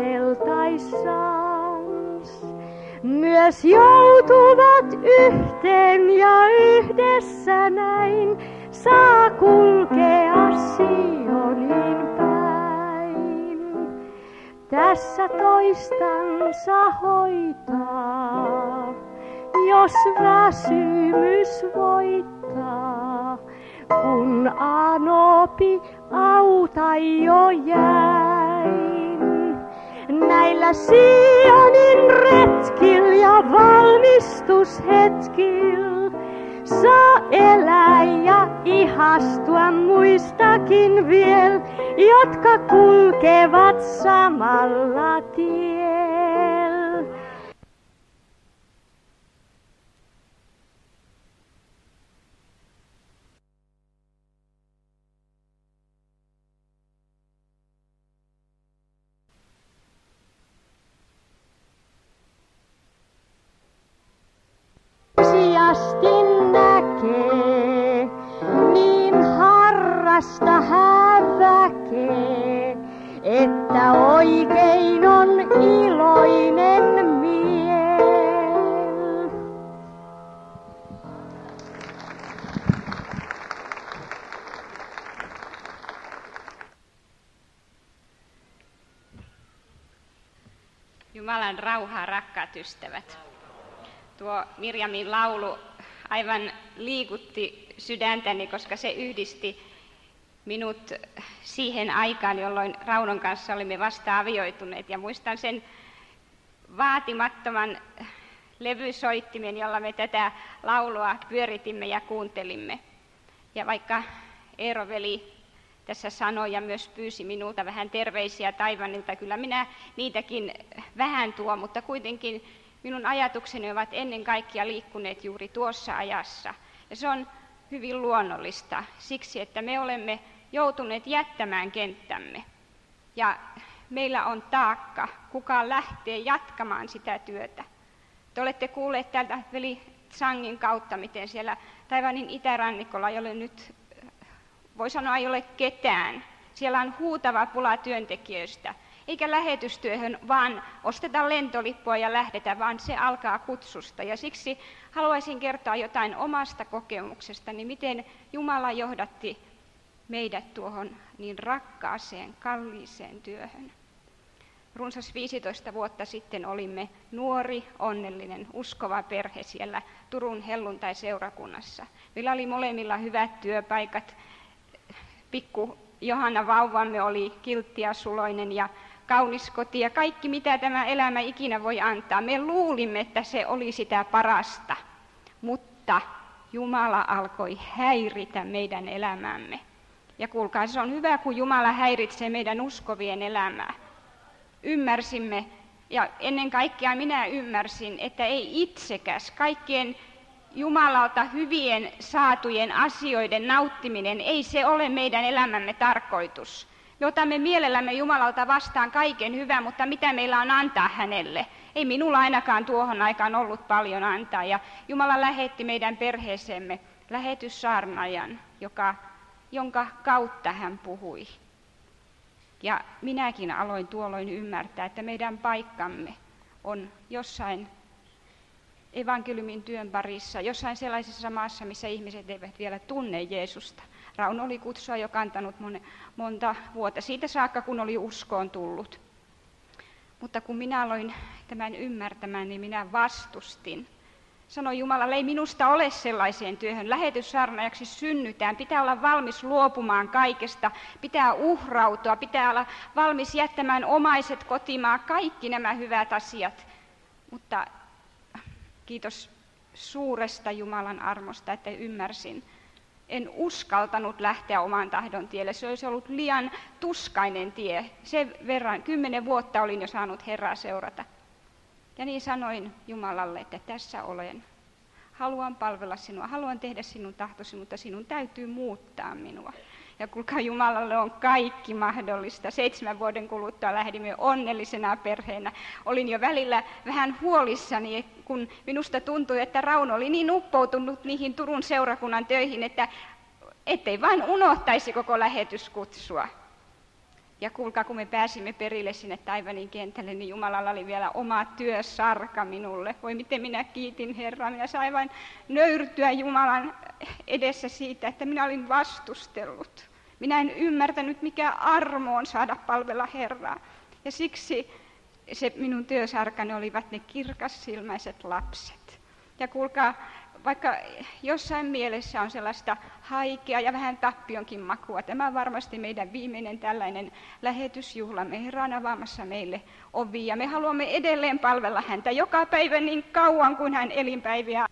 vaeltaissans myös joutuvat yhteen ja yhdessä näin saa kulkea Sionin päin. Tässä toistansa hoitaa, jos väsymys voittaa, kun anopi auta jo jäin. Näillä Sionin retkil ja valmistushetkil saa elää ja ihastua muistakin viel, jotka kulkevat samalla tiellä. Näkee, niin harrasta häväkee, että oikein on iloinen miel. Jumalan rauhaa, rakkaat ystävät. Tuo Mirjamin laulu aivan liikutti sydäntäni, koska se yhdisti minut siihen aikaan, jolloin Raunon kanssa olimme vasta avioituneet. Ja muistan sen vaatimattoman levysoittimen, jolla me tätä laulua pyöritimme ja kuuntelimme. Ja vaikka Eero-veli tässä sanoi ja myös pyysi minulta vähän terveisiä Taiwanilta, kyllä minä niitäkin vähän tuon, mutta kuitenkin minun ajatukseni ovat ennen kaikkea liikkuneet juuri tuossa ajassa. Ja se on hyvin luonnollista siksi, että me olemme joutuneet jättämään kenttämme. Ja meillä on taakka, kuka lähtee jatkamaan sitä työtä. Te olette kuulleet täältä veli Tsangin kautta, miten siellä Taiwanin itärannikolla ei ole nyt, voi sanoa, ei ole ketään. Siellä on huutava pula työntekijöistä. Eikä lähetystyöhön vaan osteta lentolippua ja lähdetä, vaan se alkaa kutsusta. Ja siksi haluaisin kertoa jotain omasta kokemuksestani, miten Jumala johdatti meidät tuohon niin rakkaaseen, kalliiseen työhön. Runsas 15 vuotta sitten olimme nuori, onnellinen, uskova perhe siellä Turun helluntai-seurakunnassa. Meillä oli molemmilla hyvät työpaikat. Pikku Johanna vauvamme oli kiltti ja suloinen ja kaunis koti ja kaikki, mitä tämä elämä ikinä voi antaa. Me luulimme, että se oli sitä parasta, mutta Jumala alkoi häiritä meidän elämämme. Ja kuulkaa, se on hyvä, kun Jumala häiritsee meidän uskovien elämää. Ymmärsimme, ja ennen kaikkea minä ymmärsin, että ei itsekäs, kaikkien Jumalalta hyvien saatujen asioiden nauttiminen, ei se ole meidän elämämme tarkoitus. Me otamme mielellämme Jumalalta vastaan kaiken hyvää, mutta mitä meillä on antaa hänelle? Ei minulla ainakaan tuohon aikaan ollut paljon antaa. Ja Jumala lähetti meidän perheeseemme lähetyssaarnaajan, jonka kautta hän puhui. Ja minäkin aloin tuolloin ymmärtää, että meidän paikkamme on jossain evankeliumin työn parissa, jossain sellaisessa maassa, missä ihmiset eivät vielä tunne Jeesusta. Rauno oli kutsua jo kantanut monta vuotta siitä saakka, kun oli uskoon tullut. Mutta kun minä aloin tämän ymmärtämään, niin minä vastustin. Sanoin Jumalalle, ei minusta ole sellaiseen työhön. Lähetyssaarnaajaksi synnytään, pitää olla valmis luopumaan kaikesta, pitää uhrautua, pitää olla valmis jättämään omaiset kotimaan, kaikki nämä hyvät asiat. Mutta kiitos suuresta Jumalan armosta, että ymmärsin. En uskaltanut lähteä oman tahdon tielle. Se olisi ollut liian tuskainen tie. Sen verran, 10 vuotta olin jo saanut Herraa seurata. Ja niin sanoin Jumalalle, että tässä olen. Haluan palvella sinua, haluan tehdä sinun tahtosi, mutta sinun täytyy muuttaa minua. Ja kuulkaa, Jumalalle on kaikki mahdollista. 7 vuoden kuluttua lähdimme onnellisena perheenä. Olin jo välillä vähän huolissani, kun minusta tuntui, että Rauno oli niin uppoutunut niihin Turun seurakunnan töihin, että ettei vain unohtaisi koko lähetyskutsua. Ja kuulkaa, kun me pääsimme perille sinne Taiwanin kentälle, niin Jumalalla oli vielä oma työsarka minulle. Voi miten minä kiitin Herraa, minä sain vain nöyrtyä Jumalan edessä siitä, että minä olin vastustellut. Minä en ymmärtänyt, mikä armo on saada palvella Herraa. Ja siksi se minun työsarkani olivat ne kirkassilmäiset lapset. Ja kuulkaa, vaikka jossain mielessä on sellaista haikea ja vähän tappionkin makua, tämä on varmasti meidän viimeinen tällainen lähetysjuhlamme. Herra on avaamassa meille ovia. Me haluamme edelleen palvella häntä joka päivä niin kauan kuin hän elinpäiviä.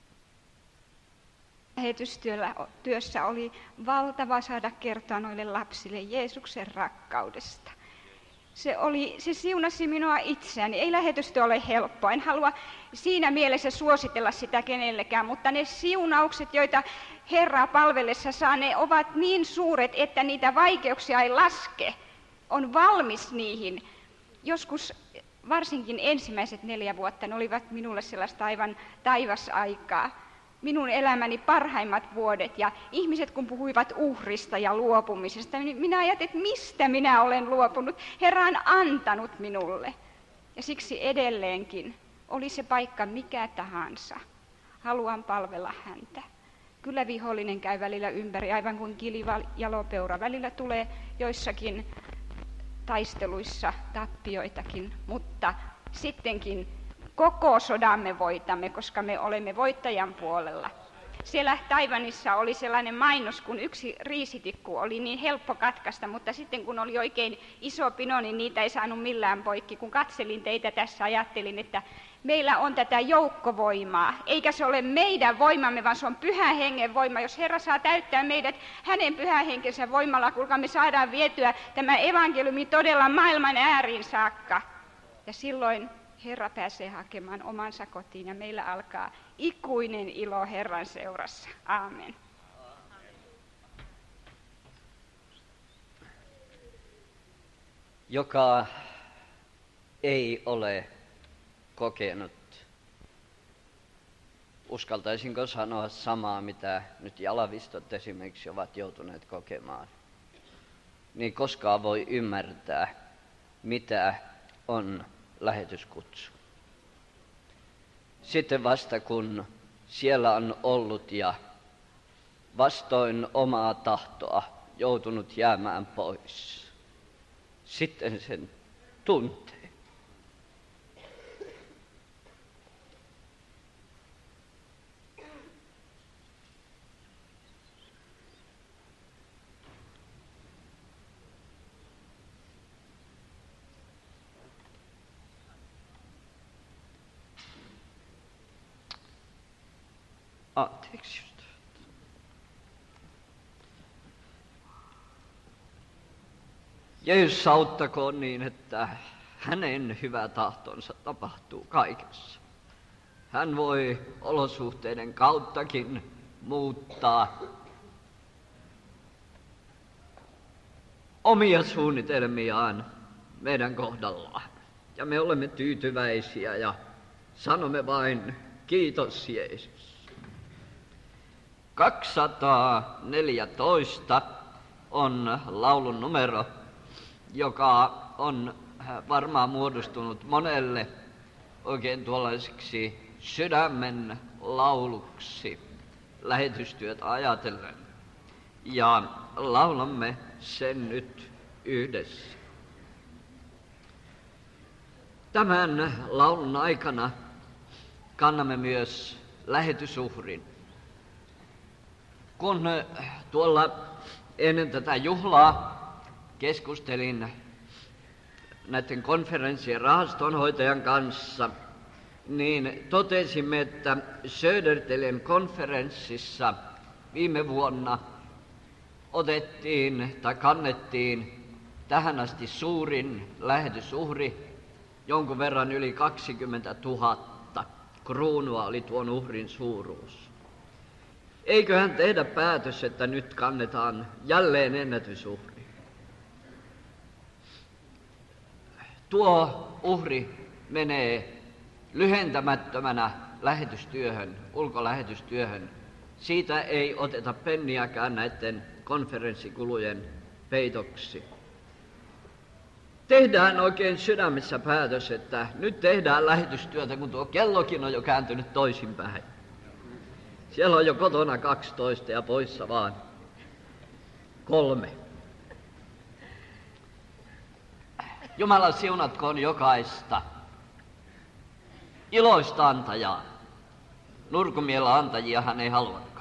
Lähetystyössä oli valtava saada kertoa noille lapsille Jeesuksen rakkaudesta. Se siunasi minua itseäni. Ei lähetystyö ole helppoa. En halua siinä mielessä suositella sitä kenellekään, mutta ne siunaukset, joita Herraa palvellessa saa, ne ovat niin suuret, että niitä vaikeuksia ei laske. On valmis niihin. Joskus varsinkin ensimmäiset 4 vuotta ne olivat minulle sellaista aivan taivasaikaa. Minun elämäni parhaimmat vuodet, ja ihmiset kun puhuivat uhrista ja luopumisesta, niin minä ajattelin, että mistä minä olen luopunut. Herra on antanut minulle. Ja siksi edelleenkin, oli se paikka mikä tahansa, haluan palvella häntä. Kyllä vihollinen käy välillä ympäri, aivan kuin kilivalopeura. Välillä tulee joissakin taisteluissa tappioitakin, mutta sittenkin koko sodamme voitamme, koska me olemme voittajan puolella. Siellä Taiwanissa oli sellainen mainos, kun yksi riisitikku oli niin helppo katkaista, mutta sitten kun oli oikein iso pino, niin niitä ei saanut millään poikki. Kun katselin teitä tässä, ajattelin, että meillä on tätä joukkovoimaa, eikä se ole meidän voimamme, vaan se on Pyhän Hengen voima. Jos Herra saa täyttää meidät hänen Pyhän Henkensä voimalla, kuinka me saadaan vietyä tämä evankeliumi todella maailman ääriin saakka. Ja silloin Herra pääsee hakemaan omansa kotiin ja meillä alkaa ikuinen ilo Herran seurassa. Aamen. joka ei ole kokenut, uskaltaisinko sanoa samaa, mitä nyt jalavistot esimerkiksi ovat joutuneet kokemaan, niin koskaan voi ymmärtää, mitä on lähetyskutsu. Sitten vasta kun siellä on ollut ja vastoin omaa tahtoa joutunut jäämään pois, sitten sen tuntee. Anteeksi. Jeesus auttakoon niin, että hänen hyvä tahtonsa tapahtuu kaikessa. Hän voi olosuhteiden kauttakin muuttaa omia suunnitelmiaan meidän kohdallaan. Ja me olemme tyytyväisiä ja sanomme vain kiitos Jeesus. 214 on laulun numero, joka on varmaan muodostunut monelle oikein tuollaiseksi sydämen lauluksi lähetystyötä ajatellen. Ja laulamme sen nyt yhdessä. Tämän laulun aikana kannamme myös lähetysuhrin. Kun tuolla ennen tätä juhlaa keskustelin näiden konferenssien rahastonhoitajan kanssa, niin totesimme, että Södertäljen konferenssissa viime vuonna otettiin tai kannettiin tähän asti suurin lähetysuhri, jonkun verran yli 20 000 kruunua oli tuon uhrin suuruus. Eiköhän tehdä päätös, että nyt kannetaan jälleen ennätysuhri. Tuo uhri menee lyhentämättömänä lähetystyöhön, ulkolähetystyöhön. Siitä ei oteta penniäkään näiden konferenssikulujen peitoksi. Tehdään oikein sydämessä päätös, että nyt tehdään lähetystyötä, kun tuo kellokin on jo kääntynyt toisinpäin. Siellä on jo kotona 12 ja poissa vaan 3. Jumala siunatkoon jokaista iloista antajaa. Nurkumiellä antajia hän ei halua.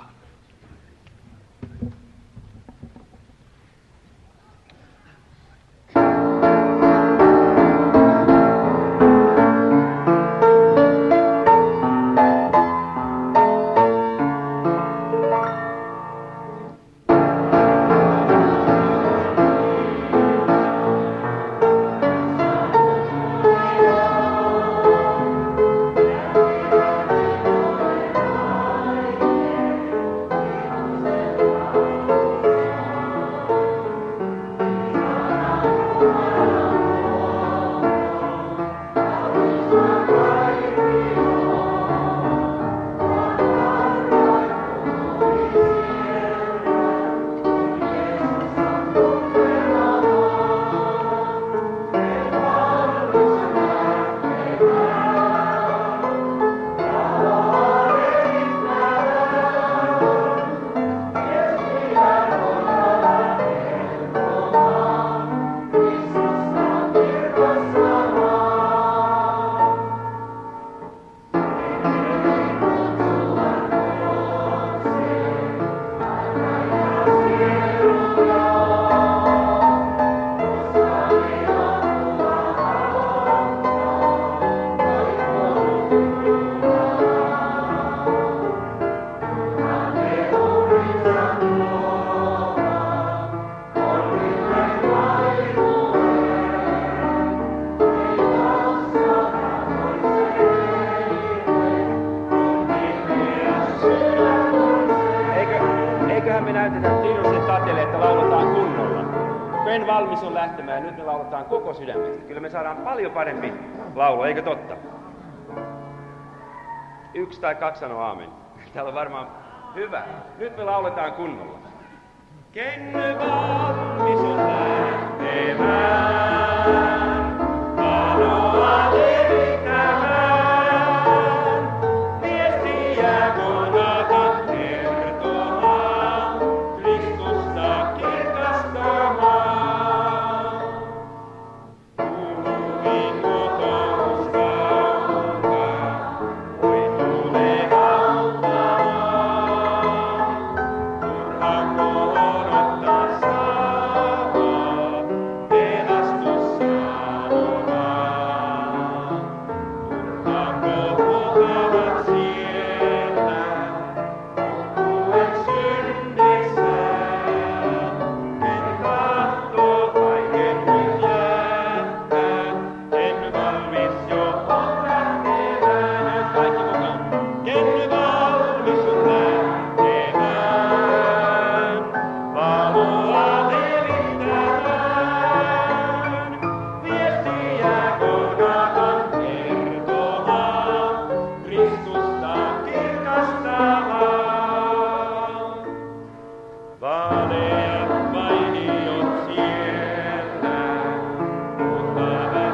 Sven valmis on lähtemään. Nyt me lauletaan koko sydämestä. Kyllä me saadaan paljon parempi laulu, eikö totta? 1 tai 2 sanoo aamen. Täällä on varmaan hyvä. Nyt me lauletaan kunnolla. Ken valmis on lähtemään, valoa levittämään, viestiä konata kertomaan, Kristusta kirkastamaan. Kuuluvin kotous kaukaa, voi tule auttamaan, turha odottaa saavaa, pelastus sanomaan. Turha puhuvat sieltä, puhuen synnissään, ken tahtoo kaiken nyt jättää, ken valmis jo on lähtemään. Nyt kaikki mukaan. Ken valmis on lähtemään, valoa levittämään, viestiä konatan kertomaan, Kristusta kirkastamaan. Vaaleat mainiot siellä, ottavat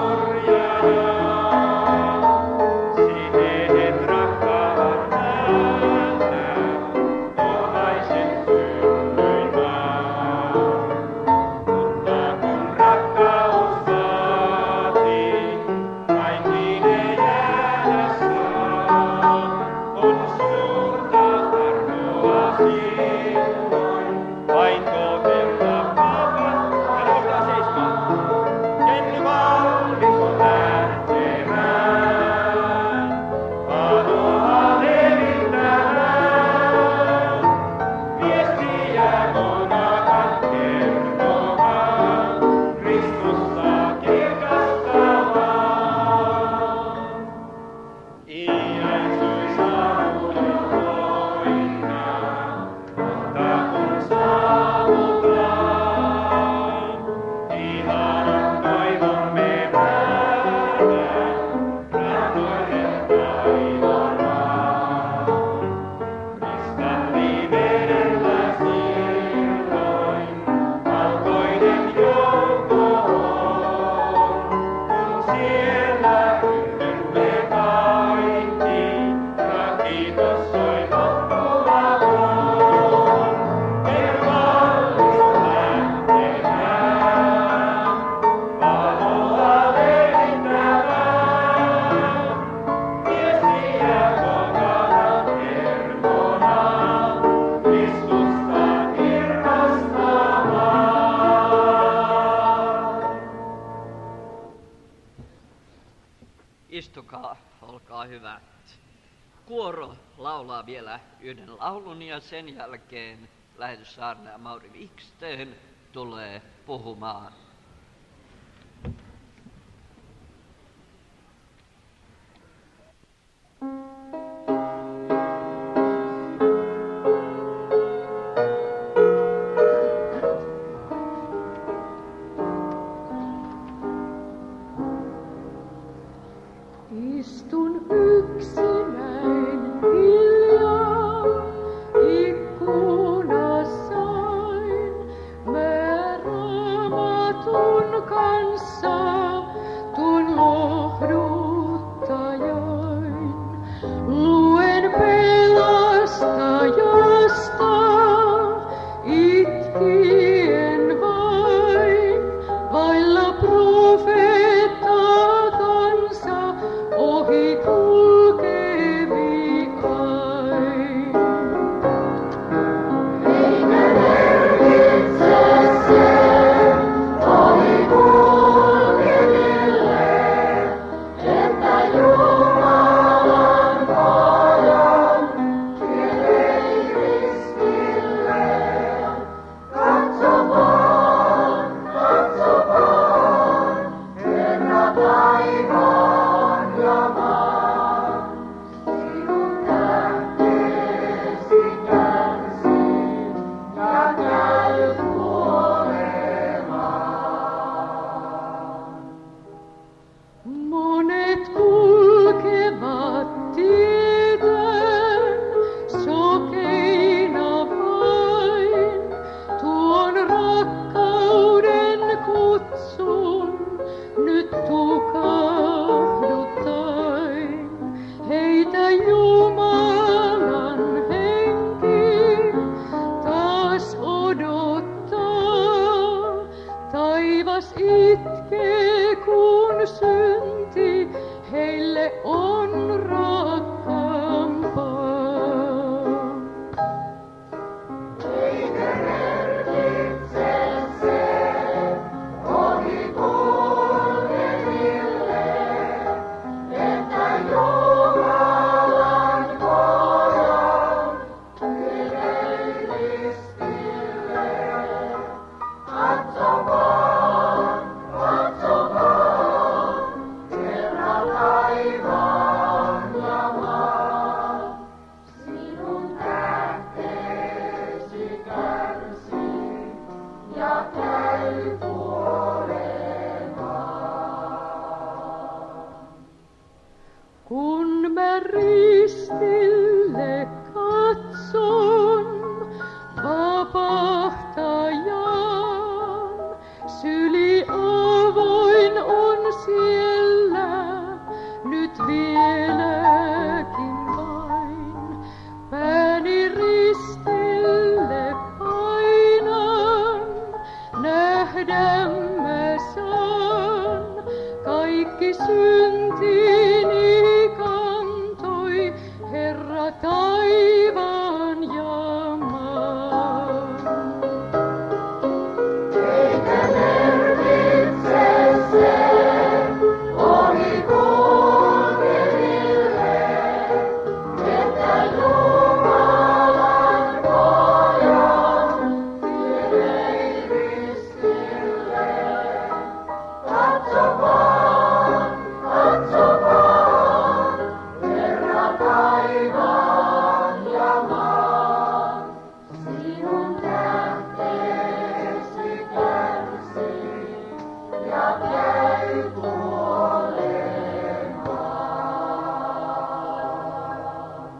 korjajaa, sineet rakkaavat nähdä, tuollaisen synnyinmaan. Mutta kun rakkaus vaatii, vain niine jäädä saa, on suurta arvoa silloin, vain totella vapaa. Ja noustaan seisomaan. Ken valmis on lähtemään, valoa levittämään, viestiä konatan kertomaan, Kristusta kirkastamaan. Iäisyys alueen voittaa, mutta kun saavutaan, ihanan toivomme määrää, rannoille taivaanaan. Kristallimerellä silloin valkoinen joukko on, kun siellä yhdymme kaikki, ja kiitos soi loppulauluun. Ken valmis on lähtemään, valoa levittämään, viestiä konatan kertomaan, Kristusta kirkastamaan. Istukaa, olkaa hyvät. Kuoro laulaa vielä yhden laulun ja sen jälkeen lähetyssaarnaaja Mauri Wiksten tulee puhumaan. Istun yksinäin hiljaa ikkunassain, mä Raamatun itkee, kun synti heille on rakkaampaa. Eikö merkitse se ohi kulkeville, että Jumalan kojon ylei ristille. Katsomaan, Herra taivaan ja maan, sinun tähteesi kärsii ja käy kuolemaan. Kun mä ristille katson vapahtajan, syli avoin on siellä nyt vieläkin vain. Pääni ristille painan, nähdä mä saan, kaikki syntini kantoi Herra taivaan ja maan. Eikä merkitse se ohi kulkeville, että Jumalan kojon ylei ristille. Katsomaan, Herra taivaan ja maan, sinun tähteesi kärsii ja käy kuolemaan.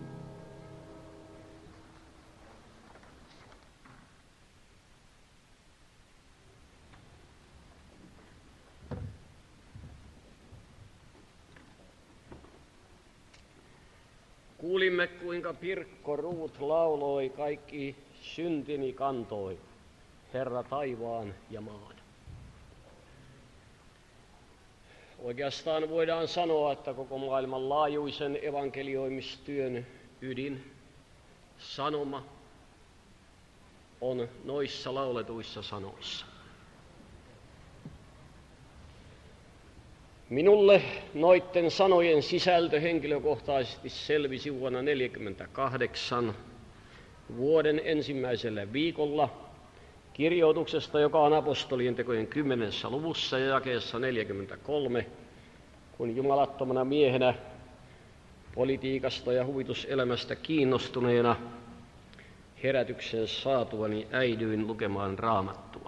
Kuulimme, kuinka Pirkko Ruut lauloi, kaikki syntini kantoi, Herra taivaan ja maan. Oikeastaan voidaan sanoa, että koko maailman laajuisen evankelioimistyön ydin, sanoma, on noissa lauletuissa sanoissa. Minulle noitten sanojen sisältö henkilökohtaisesti selvisi vuonna 1948 vuoden ensimmäisellä viikolla kirjoituksesta, joka on apostolien tekojen 10. luvussa ja jakeessa 43, kun jumalattomana miehenä politiikasta ja huvituselämästä kiinnostuneena herätyksen saatuani äidyin lukemaan Raamattua.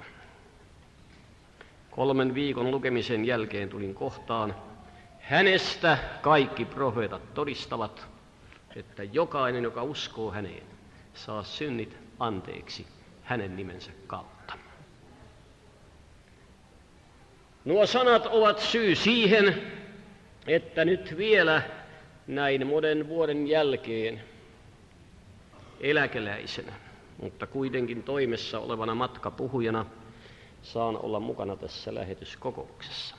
3 viikon lukemisen jälkeen tulin kohtaan. Hänestä kaikki profeetat todistavat, että jokainen, joka uskoo häneen, saa synnit anteeksi hänen nimensä kautta. Nuo sanat ovat syy siihen, että nyt vielä näin monen vuoden jälkeen eläkeläisenä, mutta kuitenkin toimessa olevana matkapuhujana saan olla mukana tässä lähetyskokouksessa.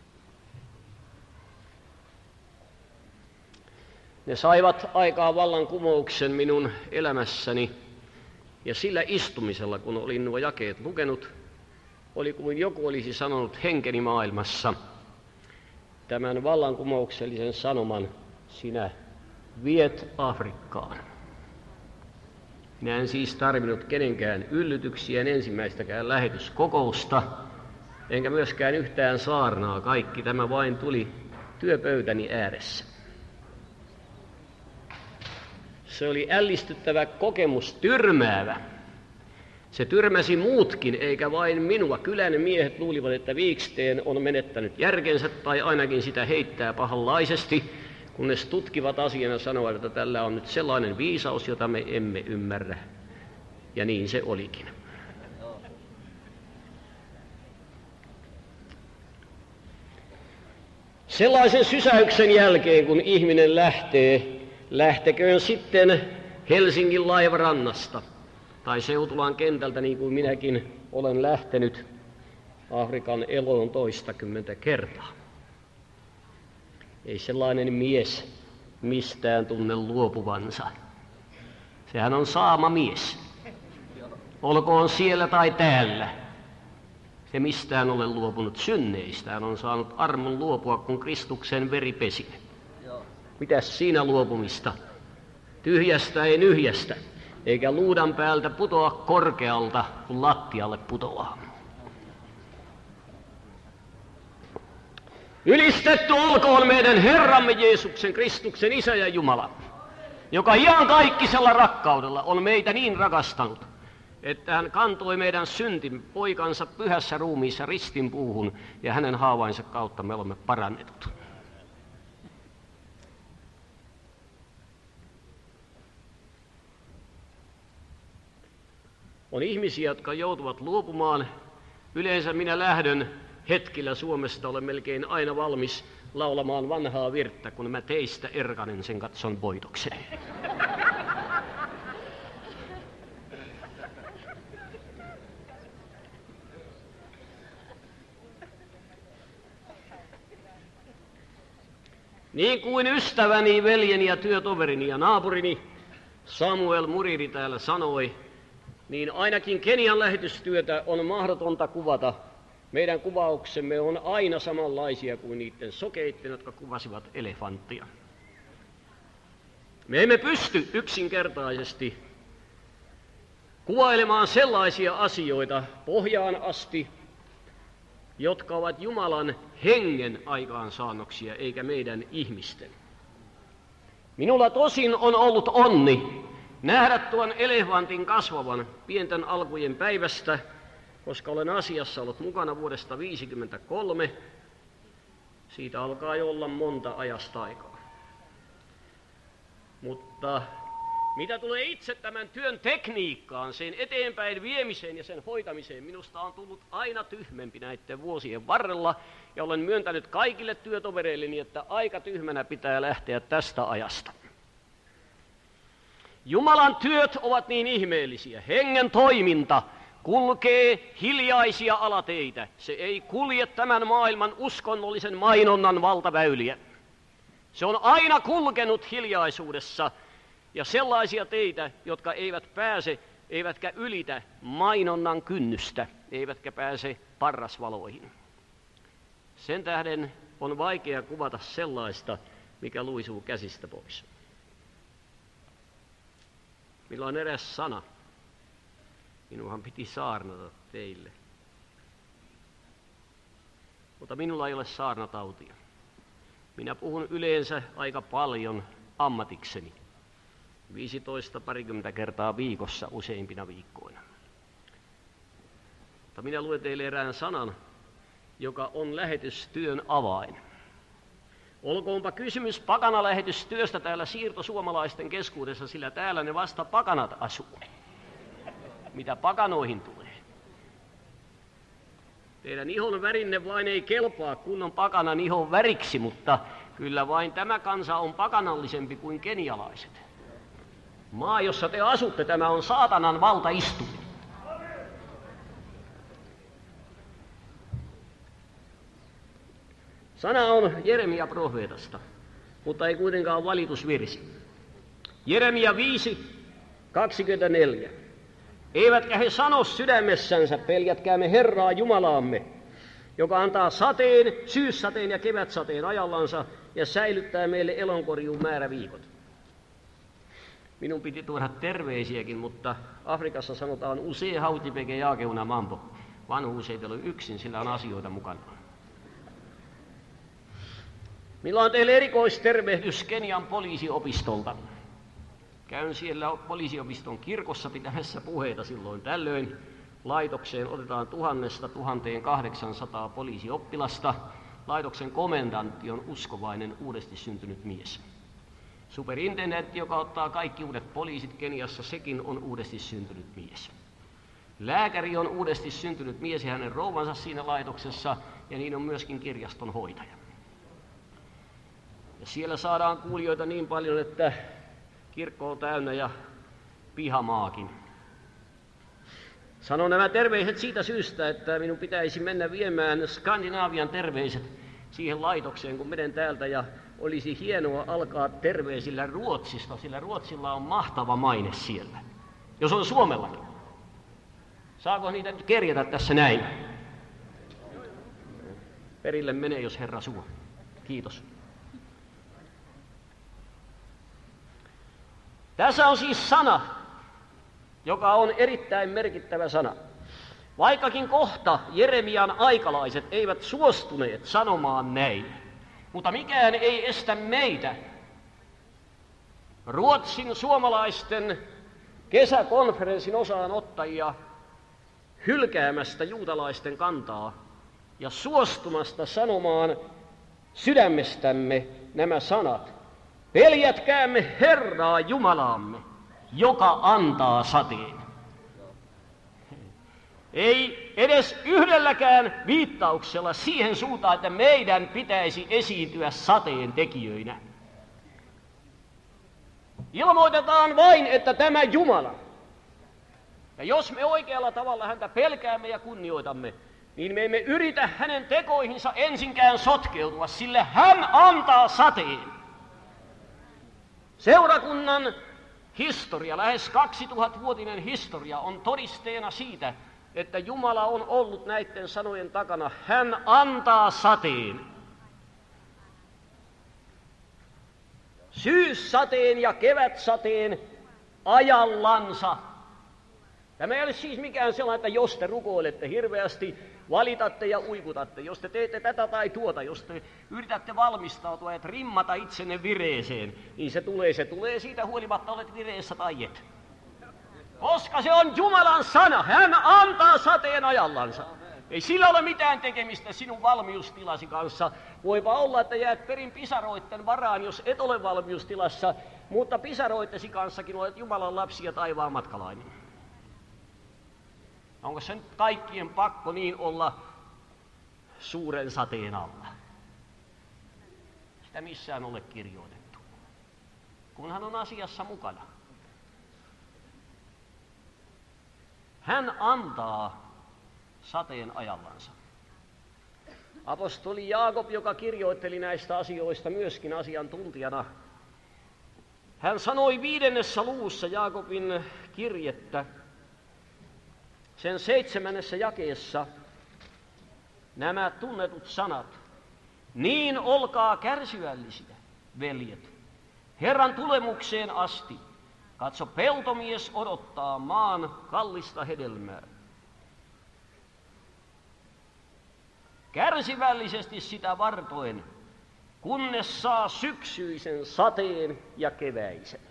Ne saivat aikaan vallankumouksen minun elämässäni, ja sillä istumisella, kun olin nuo jakeet lukenut, oli kuin joku olisi sanonut henkeni maailmassa tämän vallankumouksellisen sanoman: sinä viet Afrikkaan. Minä en siis tarvinnut kenenkään yllytyksiä, en ensimmäistäkään lähetyskokousta, enkä myöskään yhtään saarnaa. Kaikki tämä vain tuli työpöytäni ääressä. Se oli ällistyttävä kokemus, tyrmäävä. Se tyrmäsi muutkin, eikä vain minua. Kylän miehet luulivat, että Viiksteen on menettänyt järkensä, tai ainakin sitä heittää pahanlaisesti, kunnes tutkivat asian ja sanovat, että tällä on nyt sellainen viisaus, jota me emme ymmärrä. Ja niin se olikin. Sellaisen sysäyksen jälkeen, kun ihminen lähteköön sitten Helsingin laivarannasta tai Seutulan kentältä, niin kuin minäkin olen lähtenyt, Afrikan eloon 20 kertaa. Ei sellainen mies mistään tunne luopuvansa. Sehän on saama mies. Olkoon siellä tai täällä. Se mistään ole luopunut synneistään, on saanut armon luopua, kun Kristuksen veri pesi. Mitäs siinä luopumista? Tyhjästä ei nyhjästä, eikä luudan päältä putoa korkealta, kun lattialle putoaa. Ylistetty olkoon meidän Herramme Jeesuksen Kristuksen Isä ja Jumala, joka iankaikkisella rakkaudella on meitä niin rakastanut, että hän kantoi meidän syntimme poikansa pyhässä ruumiissa ristinpuuhun, ja hänen haavainsa kautta me olemme parannetut. On ihmisiä, jotka joutuvat luopumaan. Yleensä minä lähdön hetkillä Suomesta, olen melkein aina valmis laulamaan vanhaa virttä, kun mä teistä erkanen sen katson voitokseni. Niin kuin ystäväni, veljeni ja työtoverini ja naapurini Samuel Muriri täällä sanoi, niin ainakin Kenian lähetystyötä on mahdotonta kuvata. Meidän kuvauksemme on aina samanlaisia kuin niiden sokeitten, jotka kuvasivat elefanttia. Me emme pysty yksinkertaisesti kuvailemaan sellaisia asioita pohjaan asti, jotka ovat Jumalan hengen aikaansaannoksia, eikä meidän ihmisten. Minulla tosin on ollut onni nähdä tuon elefantin kasvavan pienten alkujen päivästä, koska olen asiassa ollut mukana vuodesta 1953. Siitä alkaa jo olla monta ajasta aikaa. Mutta mitä tulee itse tämän työn tekniikkaan, sen eteenpäin viemiseen ja sen hoitamiseen, minusta on tullut aina tyhmempi näiden vuosien varrella, ja olen myöntänyt kaikille työtovereilleni, että aika tyhmänä pitää lähteä tästä ajasta. Jumalan työt ovat niin ihmeellisiä. Hengen toiminta kulkee hiljaisia alateitä. Se ei kulje tämän maailman uskonnollisen mainonnan valtaväyliä. Se on aina kulkenut hiljaisuudessa ja sellaisia teitä, jotka eivät pääse, eivätkä ylitä mainonnan kynnystä, eivätkä pääse parrasvaloihin. Sen tähden on vaikea kuvata sellaista, mikä luisuu käsistä pois. Minulla on eräs sana. Minunhan piti saarnata teille. Mutta minulla ei ole saarnatautia. Minä puhun yleensä aika paljon ammatikseni. 15-20 kertaa viikossa useimpina viikkoina. Mutta minä luen teille erään sanan, joka on lähetystyön avain. Olkoonpa kysymys pakanalähetystyöstä täällä siirtosuomalaisten keskuudessa, sillä täällä ne vasta pakanat asuu. Mitä pakanoihin tulee? Teidän ihon värinne vain ei kelpaa kunnon pakanan ihon väriksi, mutta kyllä vain tämä kansa on pakanallisempi kuin kenialaiset. Maa, jossa te asutte, tämä on saatanan valtaistuin. Sana on Jeremia profeetasta, mutta ei kuitenkaan valitusvirsi. Jeremia 5:24. Eivätkä he sano sydämessänsä, peljätkäämme Herraa Jumalaamme, joka antaa sateen, syyssateen ja kevätsateen ajallansa ja säilyttää meille elonkorjuun määräviikot. Minun piti tuoda terveisiäkin, mutta Afrikassa sanotaan usee hautipeke jaakeuna mambo. Vanhuus ei ole yksin, sillä on asioita mukana. Minulla on teille erikoistervehdys Kenian poliisiopistolta. Käyn siellä poliisiopiston kirkossa pitämässä puheita silloin tällöin. Laitokseen otetaan 1000–1800 poliisioppilasta. Laitoksen komendantti on uskovainen uudesti syntynyt mies. Superintendentti, joka ottaa kaikki uudet poliisit Keniassa, sekin on uudesti syntynyt mies. Lääkäri on uudesti syntynyt mies ja hänen rouvansa siinä laitoksessa, ja niin on myöskin kirjaston hoitaja. Ja siellä saadaan kuulijoita niin paljon, että kirkko on täynnä ja pihamaakin. Sanon nämä terveiset siitä syystä, että minun pitäisi mennä viemään Skandinaavian terveiset siihen laitokseen, kun menen täältä, ja olisi hienoa alkaa terveisillä Ruotsista, sillä Ruotsilla on mahtava maine siellä, jos on Suomellakin. Saako niitä nyt kerjätä tässä näin? Perille menee, jos Herra suo. Kiitos. Tässä on siis sana, joka on erittäin merkittävä sana. Vaikkakin kohta Jeremian aikalaiset eivät suostuneet sanomaan näin, mutta mikään ei estä meitä Ruotsin suomalaisten kesäkonferenssin osaanottajia hylkäämästä juutalaisten kantaa ja suostumasta sanomaan sydämestämme nämä sanat. Peljätkäämme Herraa Jumalaamme, joka antaa sateen. Ei edes yhdelläkään viittauksella siihen suuntaan, että meidän pitäisi esiintyä sateen tekijöinä. Ilmoitetaan vain, että tämä Jumala, ja jos me oikealla tavalla häntä pelkäämme ja kunnioitamme, niin me emme yritä hänen tekoihinsa ensinkään sotkeutua, sillä hän antaa sateen. Seurakunnan historia, lähes 2000-vuotinen historia, on todisteena siitä, että Jumala on ollut näiden sanojen takana. Hän antaa sateen. Syyssateen ja kevätsateen ajallansa. Tämä ei ole siis mikään sellainen, että jos te rukoilette hirveästi, valitatte ja uikutatte, jos te teette tätä tai tuota, jos te yritätte valmistautua ja trimmata itsenne vireeseen, niin se tulee siitä huolimatta, olet vireessä tai et. Koska se on Jumalan sana, hän antaa sateen ajallansa. Ei sillä ole mitään tekemistä sinun valmiustilasi kanssa. Voipa olla, että jäät perin pisaroitten varaan, jos et ole valmiustilassa, mutta pisaroittesi kanssakin olet Jumalan lapsi ja taivaan matkalainen. Onko se nyt kaikkien pakko niin olla suuren sateen alla? Sitä missään ole kirjoitettu, kunhan on asiassa mukana. Hän antaa sateen ajallansa. Apostoli Jaakob, joka kirjoitteli näistä asioista myöskin asiantuntijana, hän sanoi 5. luvussa Jaakobin kirjettä, sen 7. jakeessa nämä tunnetut sanat. Niin olkaa kärsivällisiä, veljet, Herran tulemukseen asti. Katso, peltomies odottaa maan kallista hedelmää. Kärsivällisesti sitä vartoen, kunnes saa syksyisen sateen ja keväisen.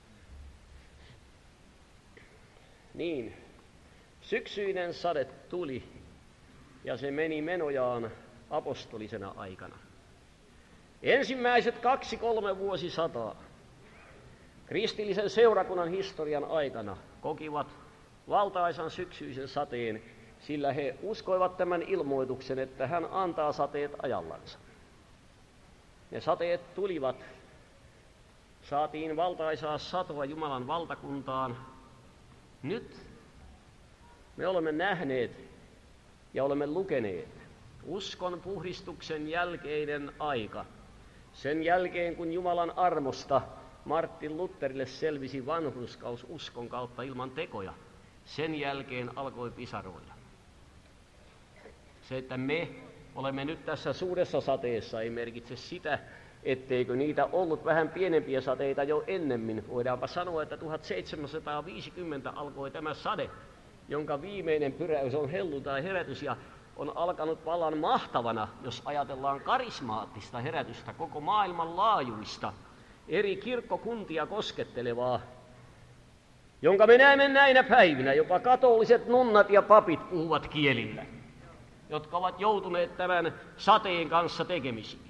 Niin, syksyinen sade tuli ja se meni menojaan apostolisena aikana. Ensimmäiset 2-3 vuosisataa kristillisen seurakunnan historian aikana kokivat valtaisan syksyisen sateen, sillä he uskoivat tämän ilmoituksen, että hän antaa sateet ajallansa. Ne sateet tulivat, saatiin valtaisaa satoa Jumalan valtakuntaan. Nyt me olemme nähneet ja olemme lukeneet uskon puhdistuksen jälkeinen aika. Sen jälkeen, kun Jumalan armosta Martin Lutherille selvisi vanhurskaus uskon kautta ilman tekoja, sen jälkeen alkoi pisaroida. Se, että me olemme nyt tässä suuressa sateessa, ei merkitse sitä, etteikö niitä ollut vähän pienempiä sateita jo ennemmin. Voidaanpa sanoa, että 1750 alkoi tämä sade, jonka viimeinen pyräys on helluntai herätys ja on alkanut vallan mahtavana, jos ajatellaan karismaattista herätystä, koko maailman laajuista, eri kirkkokuntia koskettelevaa, jonka me näemme näinä päivinä. Jopa katoliset nunnat ja papit puhuvat kielillä, jotka ovat joutuneet tämän sateen kanssa tekemisiin.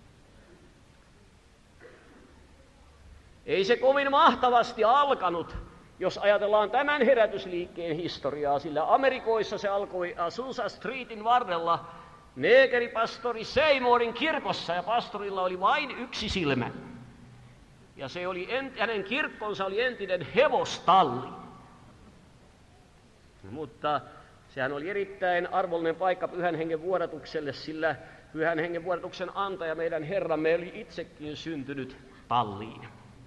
Ei se kovin mahtavasti alkanut, jos ajatellaan tämän herätysliikkeen historiaa, sillä Amerikoissa se alkoi Azusa Streetin varrella neegeripastori Seymourin kirkossa, ja pastorilla oli vain yksi silmä. Ja se oli hänen kirkkonsa oli entinen hevostalli. Mutta sehän oli erittäin arvollinen paikka Pyhän Hengen vuodatukselle, sillä Pyhän Hengen vuodatuksen antaja, meidän Herramme, oli itsekin syntynyt talliin.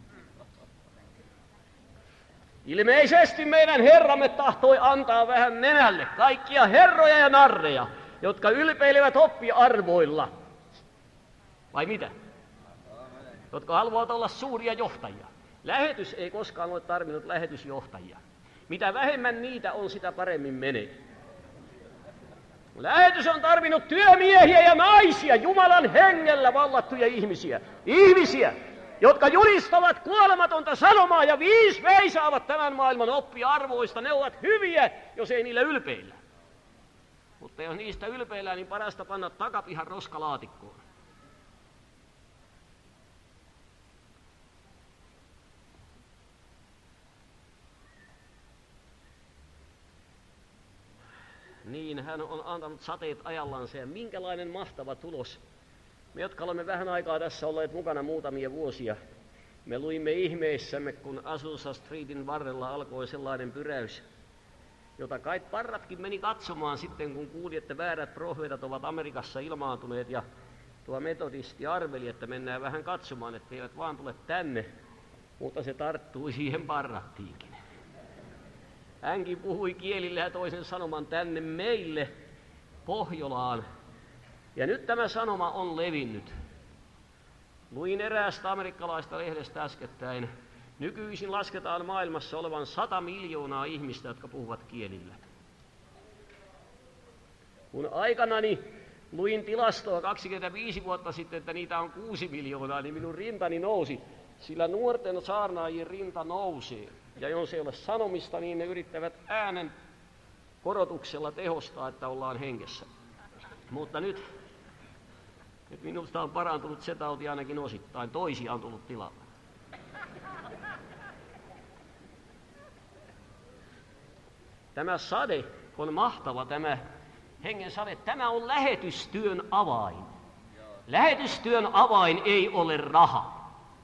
Ilmeisesti meidän Herramme tahtoi antaa vähän nenälle kaikkia herroja ja narreja, jotka ylpeilevät oppiarvoilla. Vai mitä? Jotka haluavat olla suuria johtajia. Lähetys ei koskaan ole tarvinnut lähetysjohtajia. Mitä vähemmän niitä on, sitä paremmin menee. Lähetys on tarvinnut työmiehiä ja naisia, Jumalan hengellä vallattuja ihmisiä. Ihmisiä, jotka julistavat kuolematonta sanomaa ja viis veisaavat tämän maailman oppiarvoista. Ne ovat hyviä, jos ei niillä ylpeillä. Mutta jos niistä ylpeillään, niin parasta panna takapihan roskalaatikkoon. Niin, hän on antanut sateet ajallansa ja minkälainen mahtava tulos. Me, jotka olemme vähän aikaa tässä olleet mukana muutamia vuosia, me luimme ihmeissämme, kun Azusa Streetin varrella alkoi sellainen pyräys, jota kai parratkin meni katsomaan sitten, kun kuuli, että väärät profeetat ovat Amerikassa ilmaantuneet, ja tuo metodisti arveli, että mennään vähän katsomaan, että eivät vaan tule tänne, mutta se tarttui siihen parrattiinkin. Hänkin puhui kielillä ja toisen sanoman tänne meille Pohjolaan. Ja nyt tämä sanoma on levinnyt. Luin eräästä amerikkalaista lehdestä äskettäin. Nykyisin lasketaan maailmassa olevan 100 miljoonaa ihmistä, jotka puhuvat kielillä. Kun aikanani luin tilastoa 25 vuotta sitten, että niitä on 6 miljoonaa, niin minun rintani nousi, sillä nuorten saarnaajien rinta nousee. Ja jos ei ole sanomista, niin ne yrittävät äänen korotuksella tehostaa, että ollaan hengessä. Mutta nyt minusta on parantunut se tauti ainakin osittain. Toisia on tullut tilalle. Tämä sade on mahtava, tämä hengen sade. Tämä on lähetystyön avain. Lähetystyön avain ei ole raha.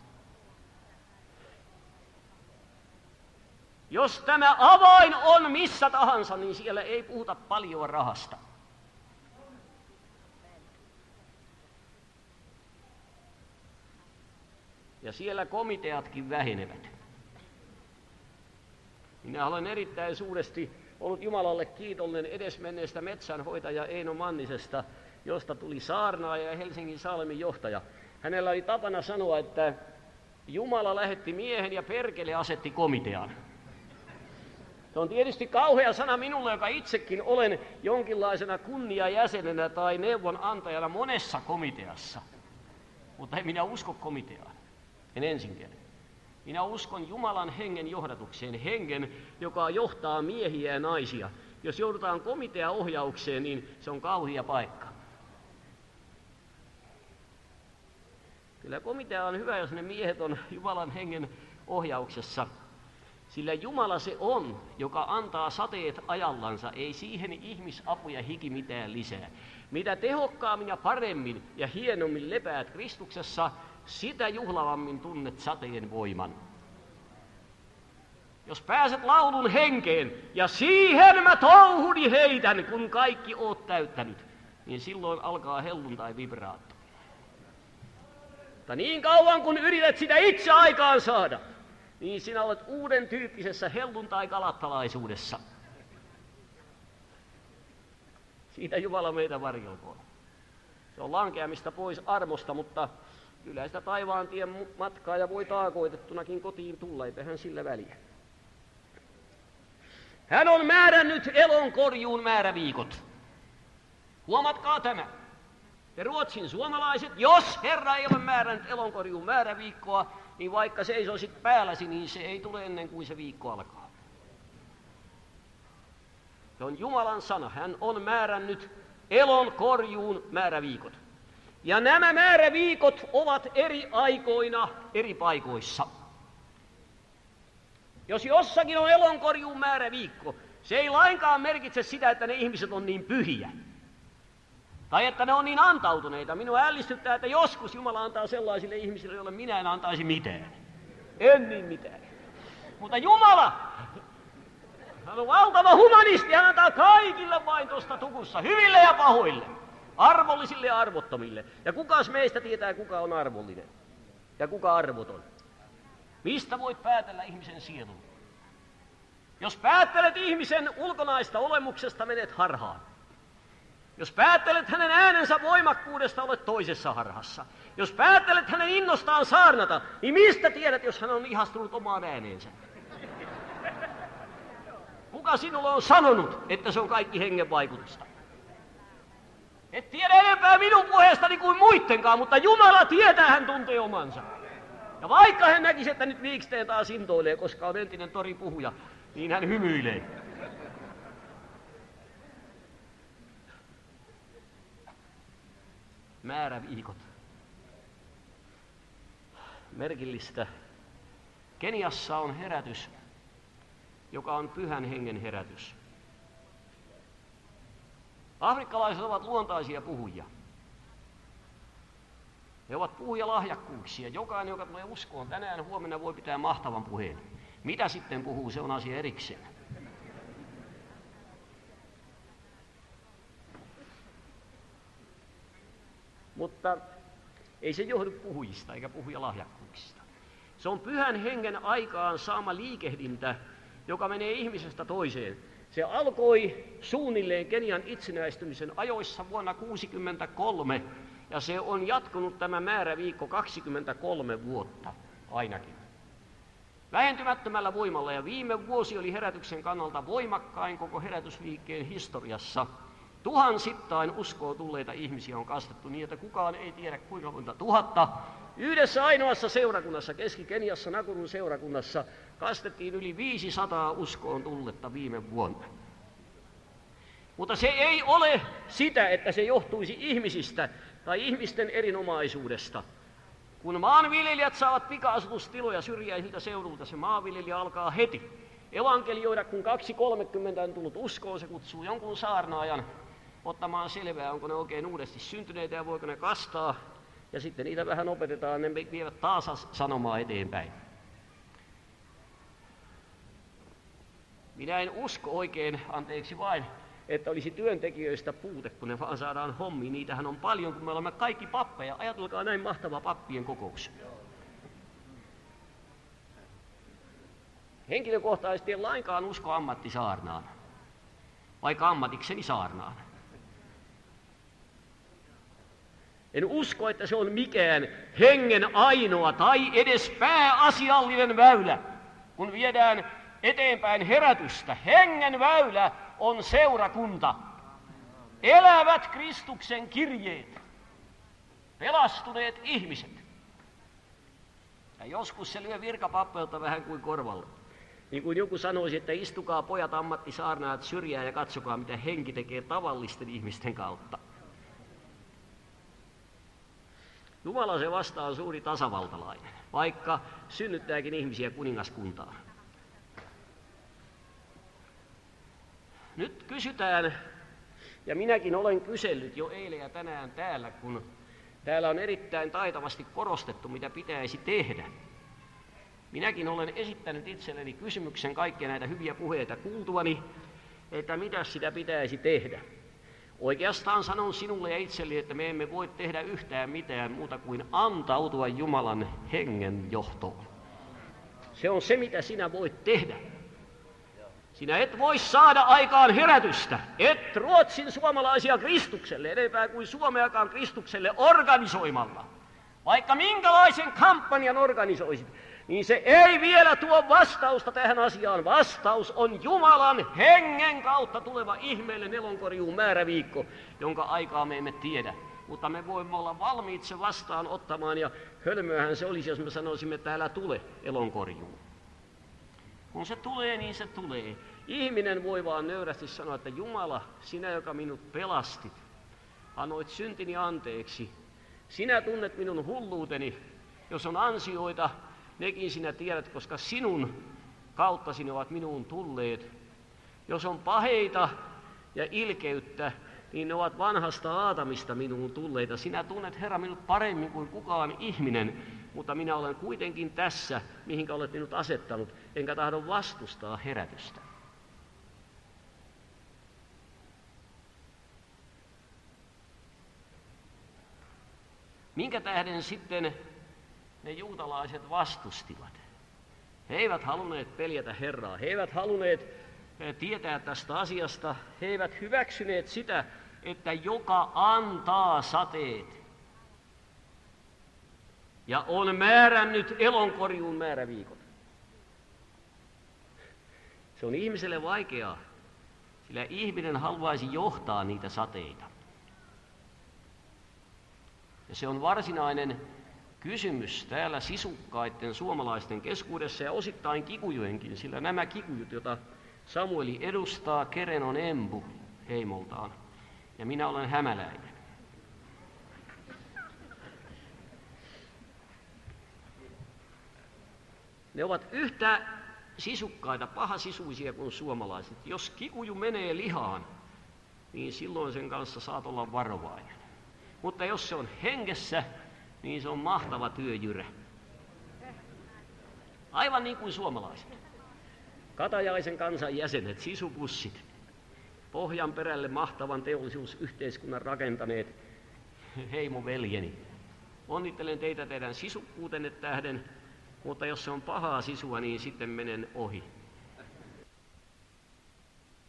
Jos tämä avain on missä tahansa, niin siellä ei puhuta paljon rahasta. Ja siellä komiteatkin vähenevät. Minä olen erittäin suuresti ollut Jumalalle kiitollinen edesmenneestä metsänhoitaja Eino Mannisesta, josta tuli saarnaaja ja Helsingin Salmin johtaja. Hänellä oli tapana sanoa, että Jumala lähetti miehen ja perkele asetti komitean. Se on tietysti kauhea sana minulle, joka itsekin olen jonkinlaisena kunniajäsenenä tai neuvonantajana monessa komiteassa. Mutta minä usko komiteaan. En ensinkään. Minä uskon Jumalan hengen johdatukseen, hengen, joka johtaa miehiä ja naisia. Jos joudutaan komiteaohjaukseen, niin se on kauhea paikka. Kyllä komitea on hyvä, jos ne miehet on Jumalan hengen ohjauksessa. Sillä Jumala se on, joka antaa sateet ajallansa, ei siihen ihmisapu ja hiki mitään lisää. Mitä tehokkaammin ja paremmin ja hienommin lepäät Kristuksessa, sitä juhlavammin tunnet sateen voiman. Jos pääset laulun henkeen ja siihen mä touhuni heitän, kun kaikki oot täyttänyt, niin silloin alkaa helluntai vibraatto. Mutta niin kauan kun yrität sitä itse aikaan saada, niin sinä olet uuden tyyppisessä helluntai-galattalaisuudessa. Siitä Jumala meitä varjelkoon. Se on lankeamista pois armosta, mutta kyllä sitä taivaan tien matkaa ja voi taakoitettunakin kotiin tulla, eipähän sillä väliä. Hän on määrännyt elonkorjuun määräviikot. Huomatkaa tämä. Te Ruotsin suomalaiset, jos Herra ei ole määrännyt elonkorjuun määräviikkoa, niin vaikka seisoisit päälläsi, niin se ei tule ennen kuin se viikko alkaa. Se on Jumalan sana. Hän on määrännyt elonkorjuun määräviikot. Ja nämä määräviikot ovat eri aikoina eri paikoissa. Jos jossakin on elonkorjuun määräviikko, se ei lainkaan merkitse sitä, että ne ihmiset on niin pyhiä. Tai että ne on niin antautuneita. Minua ällistyttää, että joskus Jumala antaa sellaisille ihmisille, joille minä en antaisi mitään. En niin mitään. Mutta Jumala Hän on valtava humanisti, hän antaa kaikille vain tuosta tukussa, hyville ja pahoille, arvollisille ja arvottomille. Ja kukas meistä tietää, kuka on arvollinen ja kuka arvoton? Mistä voit päätellä ihmisen sielun? Jos päättelet ihmisen ulkonaista olemuksesta, menet harhaan. Jos päättelet hänen äänensä voimakkuudesta, olet toisessa harhassa. Jos päättelet hänen innostaan saarnata, niin mistä tiedät, jos hän on ihastunut omaan ääneensä? Kuka sinulle on sanonut, että se on kaikki hengen vaikutusta? Et tiedä enempää minun puheestani kuin muittenkaan, mutta Jumala tietää, hän tuntee omansa. Ja vaikka hän näkisi, että nyt Viiksteen taas intoilee, koska on entinen toripuhuja, niin hän hymyilee. Määräviikot. Merkillistä. Keniassa on herätys, joka on pyhän hengen herätys. Afrikkalaiset ovat luontaisia puhujia. He ovat puhujalahjakkuuksia. Jokainen, joka tulee uskoon tänään, huomenna voi pitää mahtavan puheen. Mitä sitten puhuu, se on asia erikseen. Mutta ei se johdu puhujista eikä puhujalahjakkuuksista. Se on pyhän hengen aikaan saama liikehdintä, joka menee ihmisestä toiseen. Se alkoi suunnilleen Kenian itsenäistymisen ajoissa vuonna 1963, ja se on jatkunut tämä määräviikko 23 vuotta ainakin. Vähentymättömällä voimalla, ja viime vuosi oli herätyksen kannalta voimakkain koko herätysliikkeen historiassa. Tuhansittain uskoon tulleita ihmisiä on kastettu niin, että kukaan ei tiedä kuinka monta tuhatta. Yhdessä ainoassa seurakunnassa, Keski-Keniassa, Nakurun seurakunnassa, kastettiin yli 500 uskoon tulletta viime vuonna. Mutta se ei ole sitä, että se johtuisi ihmisistä tai ihmisten erinomaisuudesta. Kun maanviljelijät saavat pika-asutustiloja syrjäisiltä seudulta, se maanviljelijä alkaa heti evankelioida, kun 2.30 on tullut uskoon, se kutsuu jonkun saarnaajan ottamaan selvää, onko ne oikein uudesti syntyneitä ja voiko ne kastaa. Ja sitten niitä vähän opetetaan, ne vievät taas sanomaa eteenpäin. Minä en usko oikein, anteeksi vain, että olisi työntekijöistä puute, kun ne vaan saadaan hommiin. Niitähän on paljon, kun me olemme kaikki pappeja. Ajatelkaa näin mahtava pappien kokous. Henkilökohtaisesti en lainkaan usko ammattisaarnaan, vaikka ammatikseni saarnaan. En usko, että se on mikään hengen ainoa tai edes pääasiallinen väylä, kun viedään eteenpäin herätystä. Hengen väylä on seurakunta. Elävät Kristuksen kirjeet. Pelastuneet ihmiset. Ja joskus se lyö virkapappelta vähän kuin korvalle. Niin kuin joku sanoisi, että istukaa pojat ammattisaarnaajat syrjään ja katsokaa, mitä henki tekee tavallisten ihmisten kautta. Jumala se vastaan suuri tasavaltalainen, vaikka synnyttääkin ihmisiä kuningaskuntaan. Nyt kysytään, ja minäkin olen kysellyt jo eilen ja tänään täällä, kun täällä on erittäin taitavasti korostettu, mitä pitäisi tehdä. Minäkin olen esittänyt itselleni kysymyksen kaikkia näitä hyviä puheita kuultuani, että mitä sitä pitäisi tehdä. Oikeastaan sanon sinulle ja itselleni, että me emme voi tehdä yhtään mitään muuta kuin antautua Jumalan hengen johtoon. Se on se, mitä sinä voit tehdä. Sinä et voi saada aikaan herätystä, et Ruotsin suomalaisia Kristukselle, enempää kuin Suomeakaan Kristukselle organisoimalla. Vaikka minkälaisen kampanjan organisoisit, niin se ei vielä tuo vastausta tähän asiaan. Vastaus on Jumalan hengen kautta tuleva ihmeellinen elonkorjuun määräviikko, jonka aikaa me emme tiedä. Mutta me voimme olla valmiit se vastaan ottamaan, ja hölmöähän se olisi, jos me sanoisimme, että älä tule elonkorjuun. Kun se tulee, niin se tulee. Ihminen voi vaan nöyrästi sanoa, että Jumala, sinä, joka minut pelastit, annoit syntini anteeksi. Sinä tunnet minun hulluuteni. Jos on ansioita, nekin sinä tiedät, koska sinun kauttasi ne ovat minuun tulleet. Jos on paheita ja ilkeyttä, niin ne ovat vanhasta Aatamista minuun tulleita. Sinä tunnet, Herra, minut paremmin kuin kukaan ihminen, mutta minä olen kuitenkin tässä, mihinkä olet minut asettanut, enkä tahdo vastustaa herätystä. Minkä tähden sitten ne juutalaiset vastustivat? He eivät halunneet peljätä Herraa, he eivät halunneet tietää tästä asiasta, he eivät hyväksyneet sitä, että joka antaa sateet ja on määrännyt elonkorjuun määräviikot. Se on ihmiselle vaikeaa, sillä ihminen haluaisi johtaa niitä sateita. Ja se on varsinainen kysymys täällä sisukkaiden suomalaisten keskuudessa ja osittain kikujujenkin, sillä nämä kikujut, joita Samueli edustaa, Keren on Embu heimoltaan, ja minä olen hämäläinen. Ne ovat yhtä sisukkaita, pahasisuisia kuin suomalaiset. Jos kikuju menee lihaan, niin silloin sen kanssa saat olla varovainen. Mutta jos se on hengessä, niin se on mahtava työjyrä. Aivan niin kuin suomalaiset. Katajaisen kansan jäsenet, sisupussit, Pohjanperälle mahtavan teollisuusyhteiskunnan rakentaneet heimoveljeni. Onnittelen teitä teidän sisukkuutenne tähden, mutta jos se on pahaa sisua, niin sitten menen ohi.